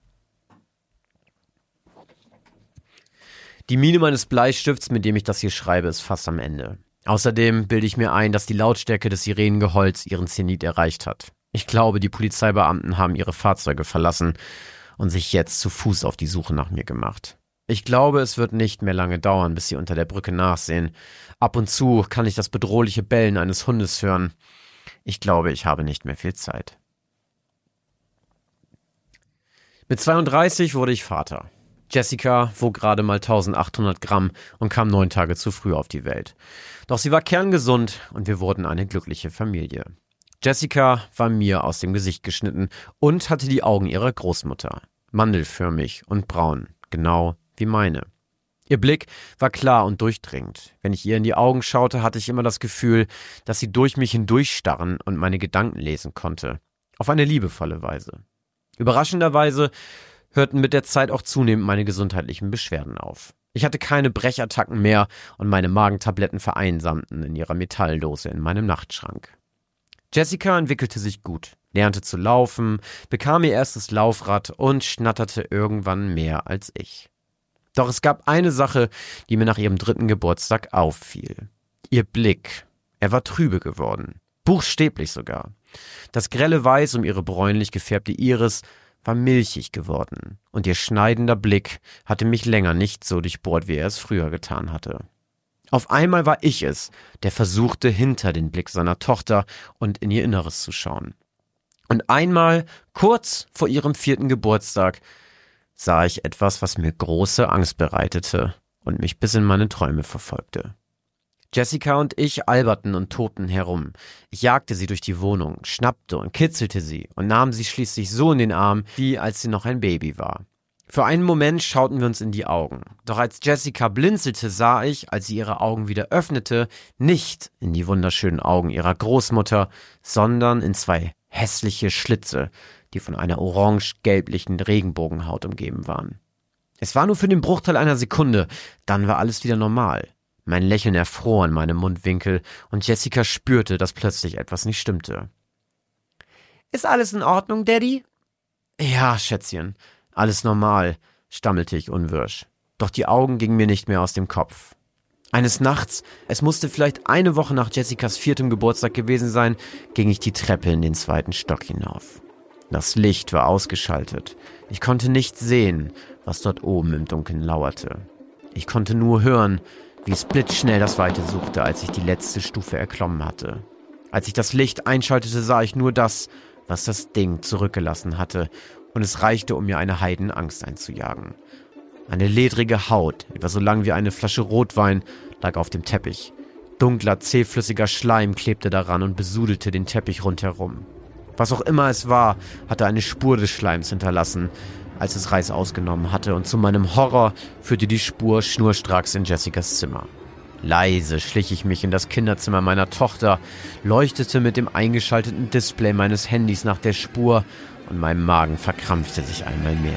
A: Die Mine meines Bleistifts, mit dem ich das hier schreibe, ist fast am Ende. Außerdem bilde ich mir ein, dass die Lautstärke des Sirenengeheul's ihren Zenit erreicht hat. Ich glaube, die Polizeibeamten haben ihre Fahrzeuge verlassen und sich jetzt zu Fuß auf die Suche nach mir gemacht. Ich glaube, es wird nicht mehr lange dauern, bis sie unter der Brücke nachsehen. Ab und zu kann ich das bedrohliche Bellen eines Hundes hören. Ich glaube, ich habe nicht mehr viel Zeit. Mit 32 wurde ich Vater. Jessica wog gerade mal 1800 Gramm und kam 9 Tage zu früh auf die Welt. Doch sie war kerngesund und wir wurden eine glückliche Familie. Jessica war mir aus dem Gesicht geschnitten und hatte die Augen ihrer Großmutter. Mandelförmig und braun, genau wie meine. Ihr Blick war klar und durchdringend. Wenn ich ihr in die Augen schaute, hatte ich immer das Gefühl, dass sie durch mich hindurchstarren und meine Gedanken lesen konnte. Auf eine liebevolle Weise. Überraschenderweise hörten mit der Zeit auch zunehmend meine gesundheitlichen Beschwerden auf. Ich hatte keine Brechattacken mehr und meine Magentabletten vereinsamten in ihrer Metalldose in meinem Nachtschrank. Jessica entwickelte sich gut, lernte zu laufen, bekam ihr erstes Laufrad und schnatterte irgendwann mehr als ich. Doch es gab eine Sache, die mir nach ihrem 3. Geburtstag auffiel. Ihr Blick. Er war trübe geworden. Buchstäblich sogar. Das grelle Weiß um ihre bräunlich gefärbte Iris war milchig geworden, und ihr schneidender Blick hatte mich länger nicht so durchbohrt, wie er es früher getan hatte. Auf einmal war ich es, der versuchte, hinter den Blick seiner Tochter und in ihr Inneres zu schauen. Und einmal, kurz vor ihrem 4. Geburtstag, sah ich etwas, was mir große Angst bereitete und mich bis in meine Träume verfolgte. Jessica und ich alberten und tobten herum. Ich jagte sie durch die Wohnung, schnappte und kitzelte sie und nahm sie schließlich so in den Arm, wie als sie noch ein Baby war. Für einen Moment schauten wir uns in die Augen. Doch als Jessica blinzelte, sah ich, als sie ihre Augen wieder öffnete, nicht in die wunderschönen Augen ihrer Großmutter, sondern in 2 hässliche Schlitze, die von einer orange-gelblichen Regenbogenhaut umgeben waren. Es war nur für den Bruchteil einer Sekunde, dann war alles wieder normal. Mein Lächeln erfror in meinem Mundwinkel und Jessica spürte, dass plötzlich etwas nicht stimmte.
E: Ist alles in Ordnung, Daddy?
A: Ja, Schätzchen, alles normal, stammelte ich unwirsch. Doch die Augen gingen mir nicht mehr aus dem Kopf. Eines Nachts, es musste vielleicht eine Woche nach Jessicas 4. Geburtstag gewesen sein, ging ich die Treppe in den 2. Stock hinauf. Das Licht war ausgeschaltet. Ich konnte nicht sehen, was dort oben im Dunkeln lauerte. Ich konnte nur hören, wie es blitzschnell das Weite suchte, als ich die letzte Stufe erklommen hatte. Als ich das Licht einschaltete, sah ich nur das, was das Ding zurückgelassen hatte, und es reichte, um mir eine Heidenangst einzujagen. Eine ledrige Haut, etwa so lang wie eine Flasche Rotwein, lag auf dem Teppich. Dunkler, zähflüssiger Schleim klebte daran und besudelte den Teppich rundherum. Was auch immer es war, hatte eine Spur des Schleims hinterlassen, als es Reis ausgenommen hatte, und zu meinem Horror führte die Spur schnurstracks in Jessicas Zimmer. Leise schlich ich mich in das Kinderzimmer meiner Tochter, leuchtete mit dem eingeschalteten Display meines Handys nach der Spur und mein Magen verkrampfte sich einmal mehr.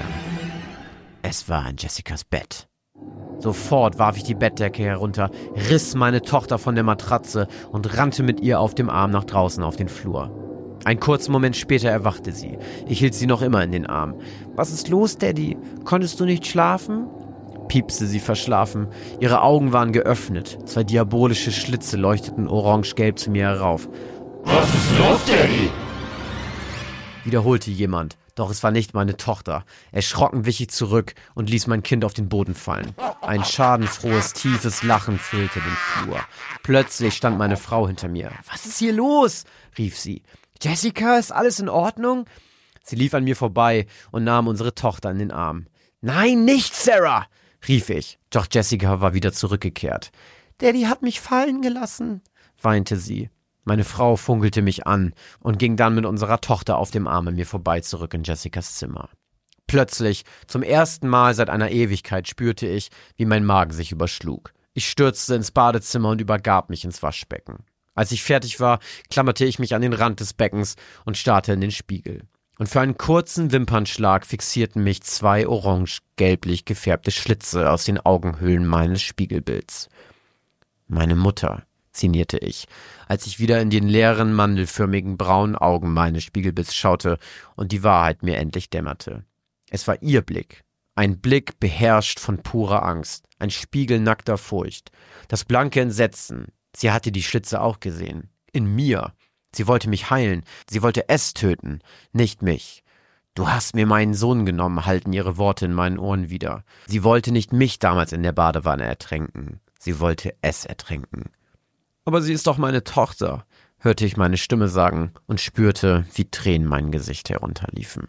A: Es war in Jessicas Bett. Sofort warf ich die Bettdecke herunter, riss meine Tochter von der Matratze und rannte mit ihr auf dem Arm nach draußen auf den Flur. Einen kurzen Moment später erwachte sie. Ich hielt sie noch immer in den Arm.
E: Was ist los, Daddy? Konntest du nicht schlafen?
A: Piepste sie verschlafen. Ihre Augen waren geöffnet. 2 diabolische Schlitze leuchteten orange-gelb zu mir herauf.
F: Was ist los, Daddy?
A: Wiederholte jemand. Doch es war nicht meine Tochter. Erschrocken wich ich zurück und ließ mein Kind auf den Boden fallen. Ein schadenfrohes, tiefes Lachen füllte den Flur. Plötzlich stand meine Frau hinter mir. »Was ist hier los?« rief sie. »Jessica, ist alles in Ordnung?« Sie lief an mir vorbei und nahm unsere Tochter in den Arm. »Nein, nicht, Sarah!« rief ich. Doch Jessica war wieder zurückgekehrt. »Daddy hat mich fallen gelassen«, weinte sie. Meine Frau funkelte mich an und ging dann mit unserer Tochter auf dem Arm an mir vorbei zurück in Jessicas Zimmer. Plötzlich, zum ersten Mal seit einer Ewigkeit, spürte ich, wie mein Magen sich überschlug. Ich stürzte ins Badezimmer und übergab mich ins Waschbecken. Als ich fertig war, klammerte ich mich an den Rand des Beckens und starrte in den Spiegel. Und für einen kurzen Wimpernschlag fixierten mich 2 orange-gelblich gefärbte Schlitze aus den Augenhöhlen meines Spiegelbilds. »Meine Mutter«, sinnierte ich, als ich wieder in den leeren, mandelförmigen braunen Augen meines Spiegelbilds schaute und die Wahrheit mir endlich dämmerte. Es war ihr Blick. Ein Blick beherrscht von purer Angst, ein Spiegel nackter Furcht. Das blanke Entsetzen. Sie hatte die Schlitze auch gesehen. In mir. Sie wollte mich heilen. Sie wollte es töten, nicht mich. »Du hast mir meinen Sohn genommen«, hallten ihre Worte in meinen Ohren wieder. Sie wollte nicht mich damals in der Badewanne ertränken. Sie wollte es ertränken. »Aber sie ist doch meine Tochter«, hörte ich meine Stimme sagen und spürte, wie Tränen mein Gesicht herunterliefen.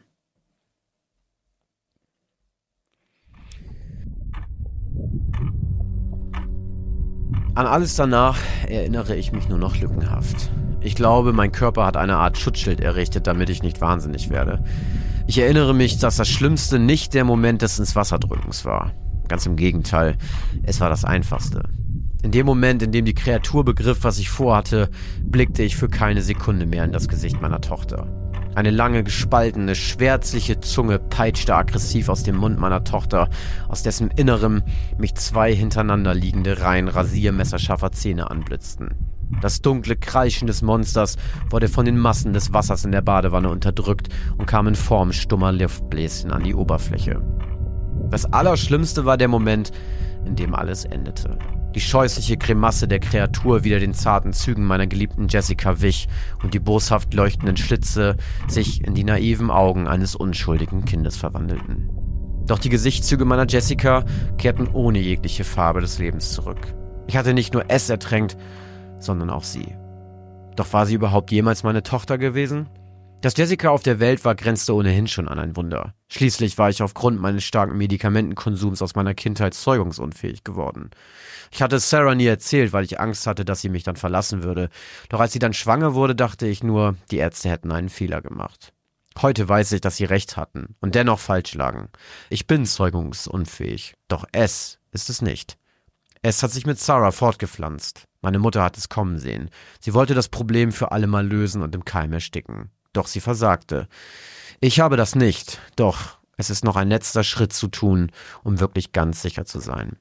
A: An alles danach erinnere ich mich nur noch lückenhaft. Ich glaube, mein Körper hat eine Art Schutzschild errichtet, damit ich nicht wahnsinnig werde. Ich erinnere mich, dass das Schlimmste nicht der Moment des Ins-Wasser-Drückens war. Ganz im Gegenteil, es war das Einfachste. In dem Moment, in dem die Kreatur begriff, was ich vorhatte, blickte ich für keine Sekunde mehr in das Gesicht meiner Tochter. Eine lange, gespaltene, schwärzliche Zunge peitschte aggressiv aus dem Mund meiner Tochter, aus dessen Innerem mich 2 hintereinander liegende Reihen rasiermesserscharfer Zähne anblitzten. Das dunkle Kreischen des Monsters wurde von den Massen des Wassers in der Badewanne unterdrückt und kam in Form stummer Luftbläschen an die Oberfläche. Das Allerschlimmste war der Moment, in dem alles endete. Die scheußliche Grimasse der Kreatur wieder den zarten Zügen meiner geliebten Jessica wich und die boshaft leuchtenden Schlitze sich in die naiven Augen eines unschuldigen Kindes verwandelten. Doch die Gesichtszüge meiner Jessica kehrten ohne jegliche Farbe des Lebens zurück. Ich hatte nicht nur es ertränkt, sondern auch sie. Doch war sie überhaupt jemals meine Tochter gewesen? Dass Jessica auf der Welt war, grenzte ohnehin schon an ein Wunder. Schließlich war ich aufgrund meines starken Medikamentenkonsums aus meiner Kindheit zeugungsunfähig geworden. Ich hatte es Sarah nie erzählt, weil ich Angst hatte, dass sie mich dann verlassen würde. Doch als sie dann schwanger wurde, dachte ich nur, die Ärzte hätten einen Fehler gemacht. Heute weiß ich, dass sie recht hatten und dennoch falsch lagen. Ich bin zeugungsunfähig, doch es ist es nicht. Es hat sich mit Sarah fortgepflanzt. Meine Mutter hat es kommen sehen. Sie wollte das Problem für alle Mal lösen und im Keim ersticken. Doch sie versagte. Ich habe das nicht, doch es ist noch ein letzter Schritt zu tun, um wirklich ganz sicher zu sein.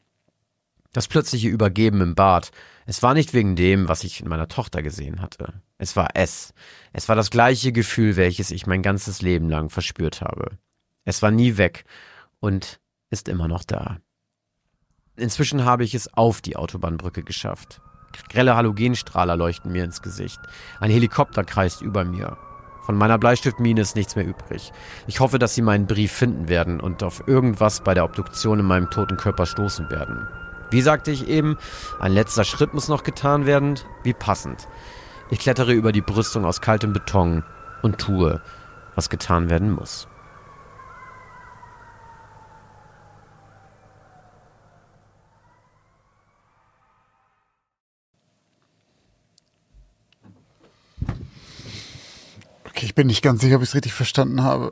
A: Das plötzliche Übergeben im Bad, es war nicht wegen dem, was ich in meiner Tochter gesehen hatte. Es war es. Es war das gleiche Gefühl, welches ich mein ganzes Leben lang verspürt habe. Es war nie weg und ist immer noch da. Inzwischen habe ich es auf die Autobahnbrücke geschafft. Grelle Halogenstrahler leuchten mir ins Gesicht. Ein Helikopter kreist über mir. Von meiner Bleistiftmine ist nichts mehr übrig. Ich hoffe, dass sie meinen Brief finden werden und auf irgendwas bei der Obduktion in meinem toten Körper stoßen werden. Wie sagte ich eben, ein letzter Schritt muss noch getan werden? Wie passend. Ich klettere über die Brüstung aus kaltem Beton und tue, was getan werden muss.
B: Okay, ich bin nicht ganz sicher, ob ich es richtig verstanden habe.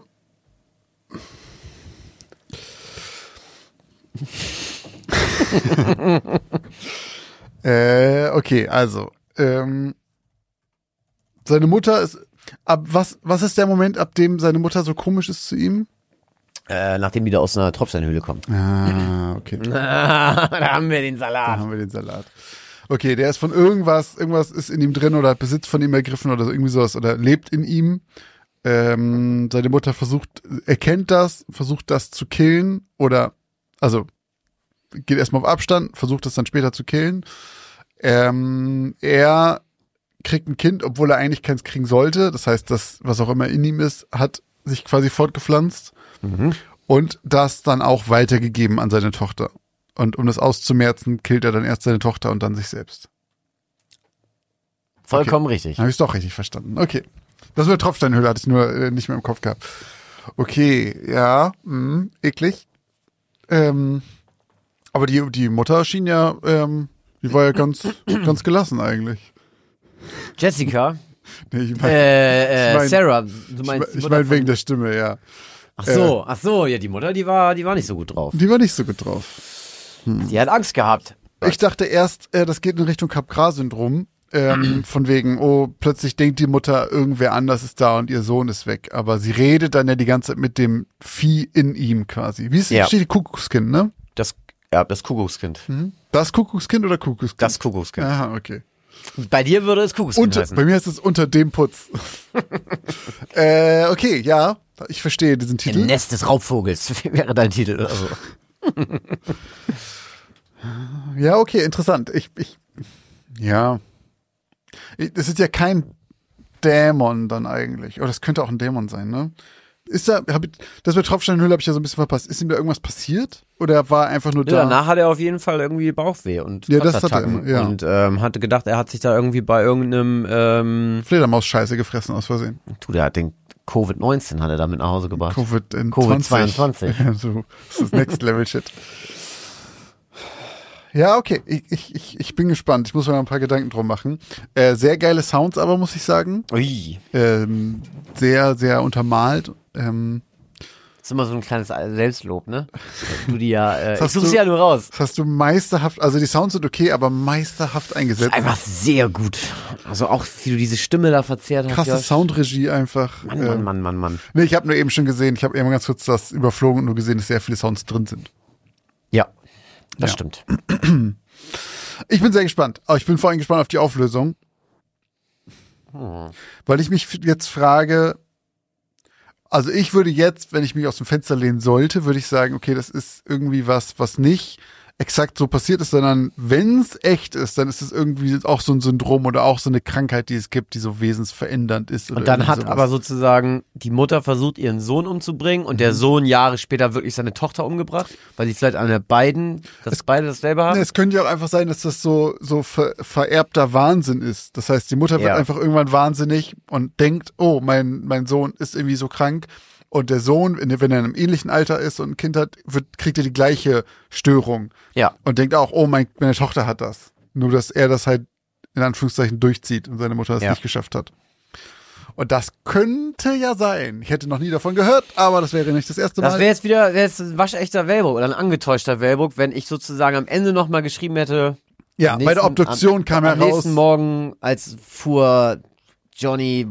B: Okay, also seine Mutter ist was ist der Moment, ab dem seine Mutter so komisch ist zu ihm?
A: Nachdem die da aus einer Tropfsteinhöhle kommt.
B: Ah, okay.
A: Da haben wir den Salat.
B: Okay, der ist von irgendwas ist in ihm drin oder hat Besitz von ihm ergriffen oder so, irgendwie sowas oder lebt in ihm. Seine Mutter erkennt das, versucht das zu killen oder, also geht erstmal auf Abstand, versucht das dann später zu killen. Er kriegt ein Kind, obwohl er eigentlich keins kriegen sollte. Das heißt, das, was auch immer in ihm ist, hat sich quasi fortgepflanzt und das dann auch weitergegeben an seine Tochter. Und um das auszumerzen, killt er dann erst seine Tochter und dann sich selbst.
A: Vollkommen richtig.
B: Habe ich es doch richtig verstanden. Okay. Das mit der Tropfsteinhöhle hatte ich nur nicht mehr im Kopf gehabt. Okay, ja, eklig. Aber die Mutter schien ja, die war ja ganz gelassen eigentlich.
A: Jessica?
B: Nee, ich mein,
A: Sarah, du meinst
B: ich mein wegen der Stimme, ja.
A: Ach so, ja, die Mutter, die war nicht so gut drauf.
B: Die war nicht so gut drauf.
A: Die hat Angst gehabt.
B: Ich dachte erst, das geht in Richtung Capgras-Syndrom. Von wegen, oh, plötzlich denkt die Mutter, irgendwer anders ist da und ihr Sohn ist weg. Aber sie redet dann ja die ganze Zeit mit dem Vieh in ihm quasi. Wie steht die Kuckuckskind, ne?
A: Das Kuckuckskind.
B: Das Kuckuckskind oder Kuckuckskind?
A: Das Kuckuckskind.
B: Aha, okay.
A: Bei dir würde es Kuckuckskind heißen.
B: Bei mir heißt es unter dem Putz. Okay, ja, ich verstehe diesen Titel.
A: Im Nest des Raubvogels wäre dein Titel oder so.
B: Ja, okay, interessant. Ja. Das ist ja kein Dämon dann eigentlich. Oder das könnte auch ein Dämon sein, ne? Das mit Tropfsteinhöhle habe ich ja so ein bisschen verpasst. Ist ihm da irgendwas passiert? Oder war er einfach nur da?
A: Ja, danach hat er auf jeden Fall irgendwie Bauchweh und
B: das hat er immer, ja.
A: Und hatte gedacht, er hat sich da irgendwie bei irgendeinem
B: Fledermaus-Scheiße gefressen aus Versehen.
A: Der hat den Covid-19 hat er damit nach Hause gebracht.
B: Covid-22. Ja, so, das ist Next-Level-Shit. Ja, okay. Ich bin gespannt. Ich muss mir mal ein paar Gedanken drum machen. Sehr geile Sounds aber, muss ich sagen.
A: Ui.
B: Sehr, sehr untermalt.
A: Das ist immer so ein kleines Selbstlob, ne? Du die ja, ich suche sie ja nur raus.
B: Das hast du meisterhaft, also die Sounds sind okay, aber meisterhaft eingesetzt.
A: Das ist einfach sehr gut. Also auch, wie du diese Stimme da verzerrt hast.
B: Krasse Soundregie einfach.
A: Mann.
B: Nee, ich habe nur eben schon gesehen, ich habe eben ganz kurz das überflogen und nur gesehen, dass sehr viele Sounds drin sind.
A: Ja, das stimmt.
B: Ich bin sehr gespannt. Aber ich bin vor allem gespannt auf die Auflösung. Weil ich mich jetzt frage, also ich würde jetzt, wenn ich mich aus dem Fenster lehnen sollte, würde ich sagen, okay, das ist irgendwie was nicht exakt so passiert ist, sondern wenn es echt ist, dann ist es irgendwie auch so ein Syndrom oder auch so eine Krankheit, die es gibt, die so wesensverändernd ist. Oder
A: und dann hat
B: sowas.
A: aber sozusagen die Mutter versucht, ihren Sohn umzubringen und der Sohn Jahre später wirklich seine Tochter umgebracht, weil sie vielleicht beide dasselbe haben.
B: Es könnte ja auch einfach sein, dass das so vererbter Wahnsinn ist. Das heißt, die Mutter wird einfach irgendwann wahnsinnig und denkt, oh, mein Sohn ist irgendwie so krank. Und der Sohn, wenn er in einem ähnlichen Alter ist und ein Kind hat, kriegt er die gleiche Störung.
A: Ja.
B: Und denkt auch, oh, meine Tochter hat das. Nur, dass er das halt in Anführungszeichen durchzieht und seine Mutter das nicht geschafft hat. Und das könnte ja sein. Ich hätte noch nie davon gehört, aber das wäre nicht das erste Mal.
A: Das wäre jetzt ein waschechter Wellbrook oder ein angetäuschter Wellbrook, wenn ich sozusagen am Ende nochmal geschrieben hätte.
B: Ja, bei der Obduktion kam heraus.
A: Am nächsten Morgen, als fuhr Johnny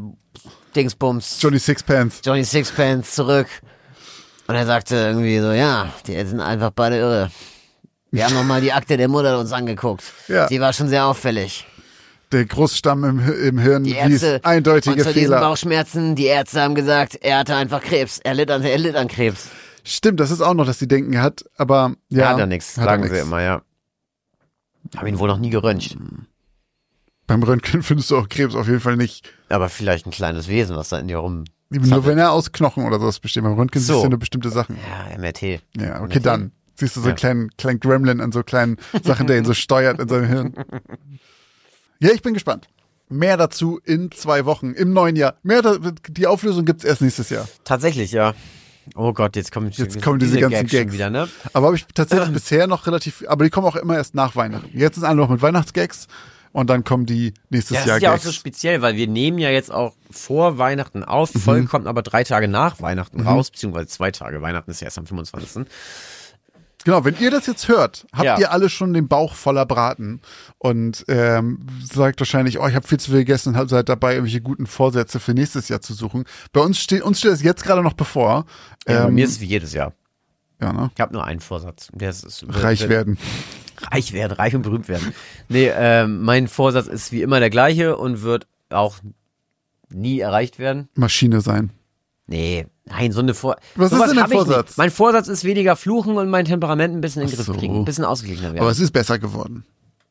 A: Sixpence zurück. Und er sagte irgendwie so, ja, die sind einfach beide irre. Wir haben nochmal die Akte der Mutter uns angeguckt. Ja. Sie war schon sehr auffällig.
B: Der Großstamm im Hirn wies eindeutige
A: Fehler. Diesen Bauchschmerzen, die Ärzte haben gesagt, er hatte einfach Krebs. Er litt an Krebs.
B: Stimmt, das ist auch noch, dass sie denken, er hat, aber ja.
A: Hat er nichts, sagen sie immer, ja. Hab ihn wohl noch nie geröntgt.
B: Beim Röntgen findest du auch Krebs auf jeden Fall nicht.
A: Aber vielleicht ein kleines Wesen, was da in dir rum...
B: Nur wenn er aus Knochen oder sowas besteht. Beim Röntgen siehst du nur bestimmte Sachen.
A: Ja, MRT.
B: Ja, okay, MRT. Dann siehst du so einen kleinen Gremlin an so kleinen Sachen, der ihn so steuert in seinem Hirn. Ja, ich bin gespannt. Mehr dazu in 2 Wochen, im neuen Jahr. Die Auflösung gibt's erst nächstes Jahr.
A: Tatsächlich, ja. Oh Gott, jetzt kommen
B: diese ganzen Gags
A: wieder, ne?
B: Aber habe ich tatsächlich bisher noch aber die kommen auch immer erst nach Weihnachten. Jetzt sind alle noch mit Weihnachtsgags. Und dann kommen die nächstes Jahr.
A: Das ist ja auch so speziell, weil wir nehmen ja jetzt auch vor Weihnachten auf. Die Folge kommt aber 3 Tage nach Weihnachten raus, beziehungsweise 2 Tage. Weihnachten ist ja erst am 25.
B: Genau, wenn ihr das jetzt hört, habt ihr alle schon den Bauch voller Braten und sagt wahrscheinlich, oh, ich habe viel zu viel gegessen und seid dabei, irgendwelche guten Vorsätze für nächstes Jahr zu suchen. Bei uns steht das jetzt gerade noch bevor.
A: Ja, bei mir ist es wie jedes Jahr.
B: Ja, ne?
A: Ich habe nur einen Vorsatz.
B: Reich werden.
A: Reich und berühmt werden. Nee, mein Vorsatz ist wie immer der gleiche und wird auch nie erreicht werden.
B: Maschine sein.
A: Nee, nein, so eine
B: Was ist denn dein Vorsatz?
A: Mein Vorsatz ist weniger fluchen und mein Temperament ein bisschen in den Griff kriegen, ein bisschen ausgeglichener werden.
B: Aber es ist besser geworden.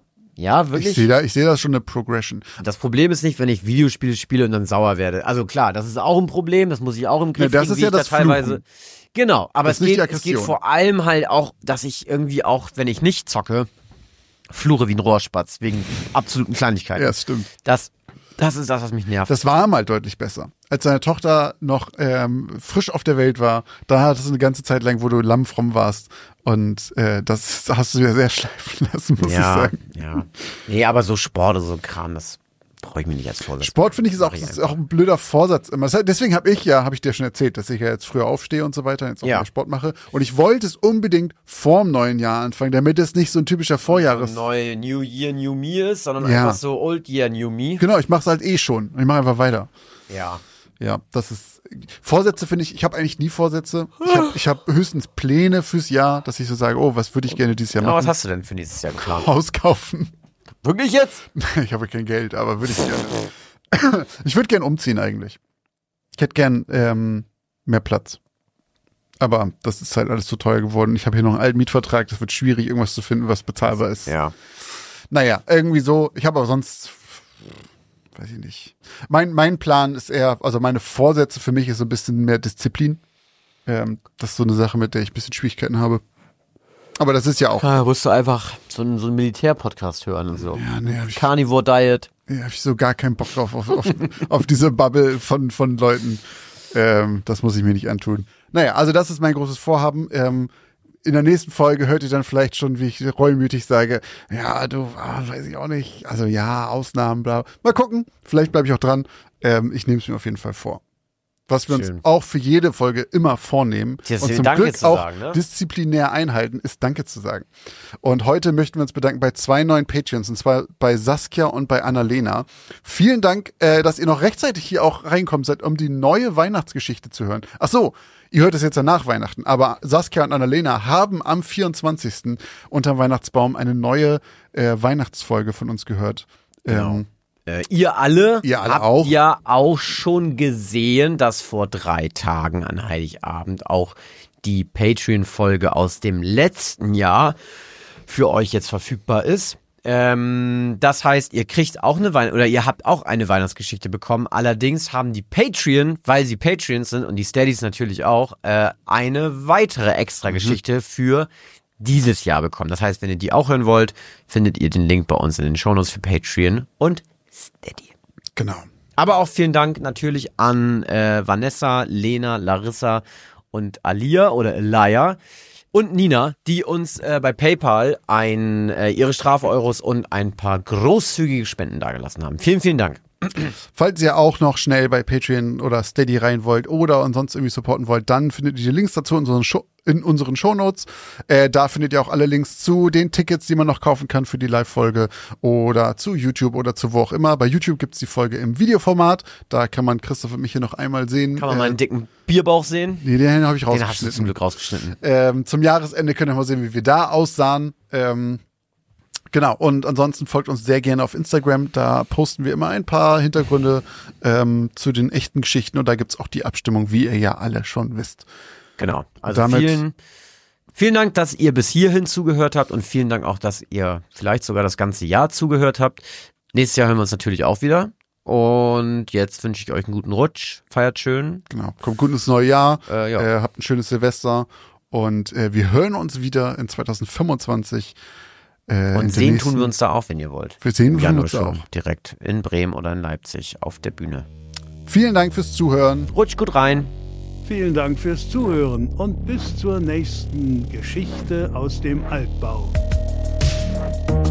A: Ja, wirklich.
B: Ich sehe da schon eine Progression.
A: Das Problem ist nicht, wenn ich Videospiele spiele und dann sauer werde. Also klar, das ist auch ein Problem, das muss ich auch im Griff
B: das
A: kriegen,
B: ist
A: wie
B: ja
A: ich da
B: das
A: teilweise.
B: Fluchen.
A: Genau, aber
B: Das
A: es
B: ist nicht die
A: geht
B: Aggression.
A: vor allem halt auch, dass ich irgendwie auch, wenn ich nicht zocke, fluche wie ein Rohrspatz, wegen absoluten Kleinigkeiten.
B: Ja, das stimmt.
A: Das ist das, was mich nervt.
B: Das war mal deutlich besser. Als seine Tochter noch frisch auf der Welt war, da hattest du eine ganze Zeit lang, wo du lammfromm warst. Und das hast du ja sehr schleifen lassen, muss ich sagen.
A: Ja. Nee, aber so Sport oder so Kram, das brauche ich mir nicht als Vorsatz.
B: Sport finde ich ist auch ein blöder Vorsatz immer. Deswegen habe ich dir schon erzählt, dass ich ja jetzt früher aufstehe und so weiter, jetzt auch mehr Sport mache. Und ich wollte es unbedingt vorm neuen Jahr anfangen, damit es nicht so ein typischer Vorjahres...
A: Neu New Year, New Me ist, sondern einfach so Old Year, New Me.
B: Genau, ich mache es halt schon. Und ich mache einfach weiter.
A: Ja.
B: Ja, das ist... Vorsätze finde ich habe eigentlich nie Vorsätze. Ich hab höchstens Pläne fürs Jahr, dass ich so sage, oh, was würde ich gerne dieses Jahr machen?
A: Was hast du denn für nächstes Jahr geplant?
B: Haus kaufen.
A: Wirklich jetzt?
B: Ich habe kein Geld, aber würde ich gerne. Ich würde gern umziehen eigentlich. Ich hätte gern mehr Platz. Aber das ist halt alles zu teuer geworden. Ich habe hier noch einen alten Mietvertrag. Das wird schwierig, irgendwas zu finden, was bezahlbar ist.
A: Ja.
B: Naja, irgendwie so. Ich habe aber sonst, weiß ich nicht. Mein Plan ist eher, also meine Vorsätze für mich ist so ein bisschen mehr Disziplin. Das ist so eine Sache, mit der ich ein bisschen Schwierigkeiten habe. Aber das ist ja auch.
A: Da musst du einfach so einen Militär-Podcast hören und so.
B: Ja, nee,
A: Carnivore Diet.
B: Ja, habe ich so gar keinen Bock drauf, auf diese Bubble von Leuten. Das muss ich mir nicht antun. Naja, also das ist mein großes Vorhaben. In der nächsten Folge hört ihr dann vielleicht schon, wie ich reumütig sage, ja, weiß ich auch nicht. Also ja, Ausnahmen, bla. Mal gucken, vielleicht bleibe ich auch dran. Ich nehme es mir auf jeden Fall vor. Was wir uns auch für jede Folge immer vornehmen und zum
A: Danke
B: Glück
A: zu
B: auch
A: sagen, ne?
B: disziplinär einhalten, ist Danke zu sagen. Und heute möchten wir uns bedanken bei 2 neuen Patreons, und zwar bei Saskia und bei Annalena. Vielen Dank, dass ihr noch rechtzeitig hier auch reinkommen seid, um die neue Weihnachtsgeschichte zu hören. Ach so, ihr hört es jetzt ja nach Weihnachten, aber Saskia und Annalena haben am 24. unterm Weihnachtsbaum eine neue Weihnachtsfolge von uns gehört.
A: Genau. Ihr alle habt
B: auch.
A: ja auch schon gesehen, dass vor 3 Tagen an Heiligabend auch die Patreon-Folge aus dem letzten Jahr für euch jetzt verfügbar ist. Das heißt, ihr kriegt auch ihr habt auch eine Weihnachtsgeschichte bekommen. Allerdings haben die Patreon, weil sie Patreons sind und die Steadies natürlich auch, eine weitere Extra-Geschichte für dieses Jahr bekommen. Das heißt, wenn ihr die auch hören wollt, findet ihr den Link bei uns in den Shownotes für Patreon und Steady.
B: Genau.
A: Aber auch vielen Dank natürlich an Vanessa, Lena, Larissa und Alia oder Elia und Nina, die uns bei PayPal ihre Strafeuros und ein paar großzügige Spenden dagelassen haben. Vielen, vielen Dank.
B: Falls ihr auch noch schnell bei Patreon oder Steady rein wollt oder sonst irgendwie supporten wollt, dann findet ihr die Links dazu in unseren Shownotes. Da findet ihr auch alle Links zu den Tickets, die man noch kaufen kann für die Live-Folge oder zu YouTube oder zu wo auch immer. Bei YouTube gibt's die Folge im Videoformat. Da kann man Christoph und mich hier noch einmal sehen.
A: Kann man meinen dicken Bierbauch sehen?
B: Nee, den habe ich
A: Den hast du
B: rausgeschnitten.
A: zum Glück rausgeschnitten.
B: Zum Jahresende könnt ihr mal sehen, wie wir da aussahen. Genau, und ansonsten folgt uns sehr gerne auf Instagram. Da posten wir immer ein paar Hintergründe zu den echten Geschichten. Und da gibt's auch die Abstimmung, wie ihr ja alle schon wisst.
A: Genau. Also
B: Damit
A: vielen Dank, dass ihr bis hierhin zugehört habt und vielen Dank auch, dass ihr vielleicht sogar das ganze Jahr zugehört habt. Nächstes Jahr hören wir uns natürlich auch wieder. Und jetzt wünsche ich euch einen guten Rutsch. Feiert schön.
B: Genau, kommt gut ins neue Jahr.
A: Ja.
B: Habt ein schönes Silvester. Und wir hören uns wieder in 2025.
A: Und sehen tun wir uns da auch, wenn ihr wollt.
B: Wir sehen
A: Januar
B: uns
A: schon
B: auch.
A: direkt in Bremen oder in Leipzig auf der Bühne.
B: Vielen Dank fürs Zuhören.
A: Rutscht gut rein.
C: Vielen Dank fürs Zuhören und bis zur nächsten Geschichte aus dem Altbau.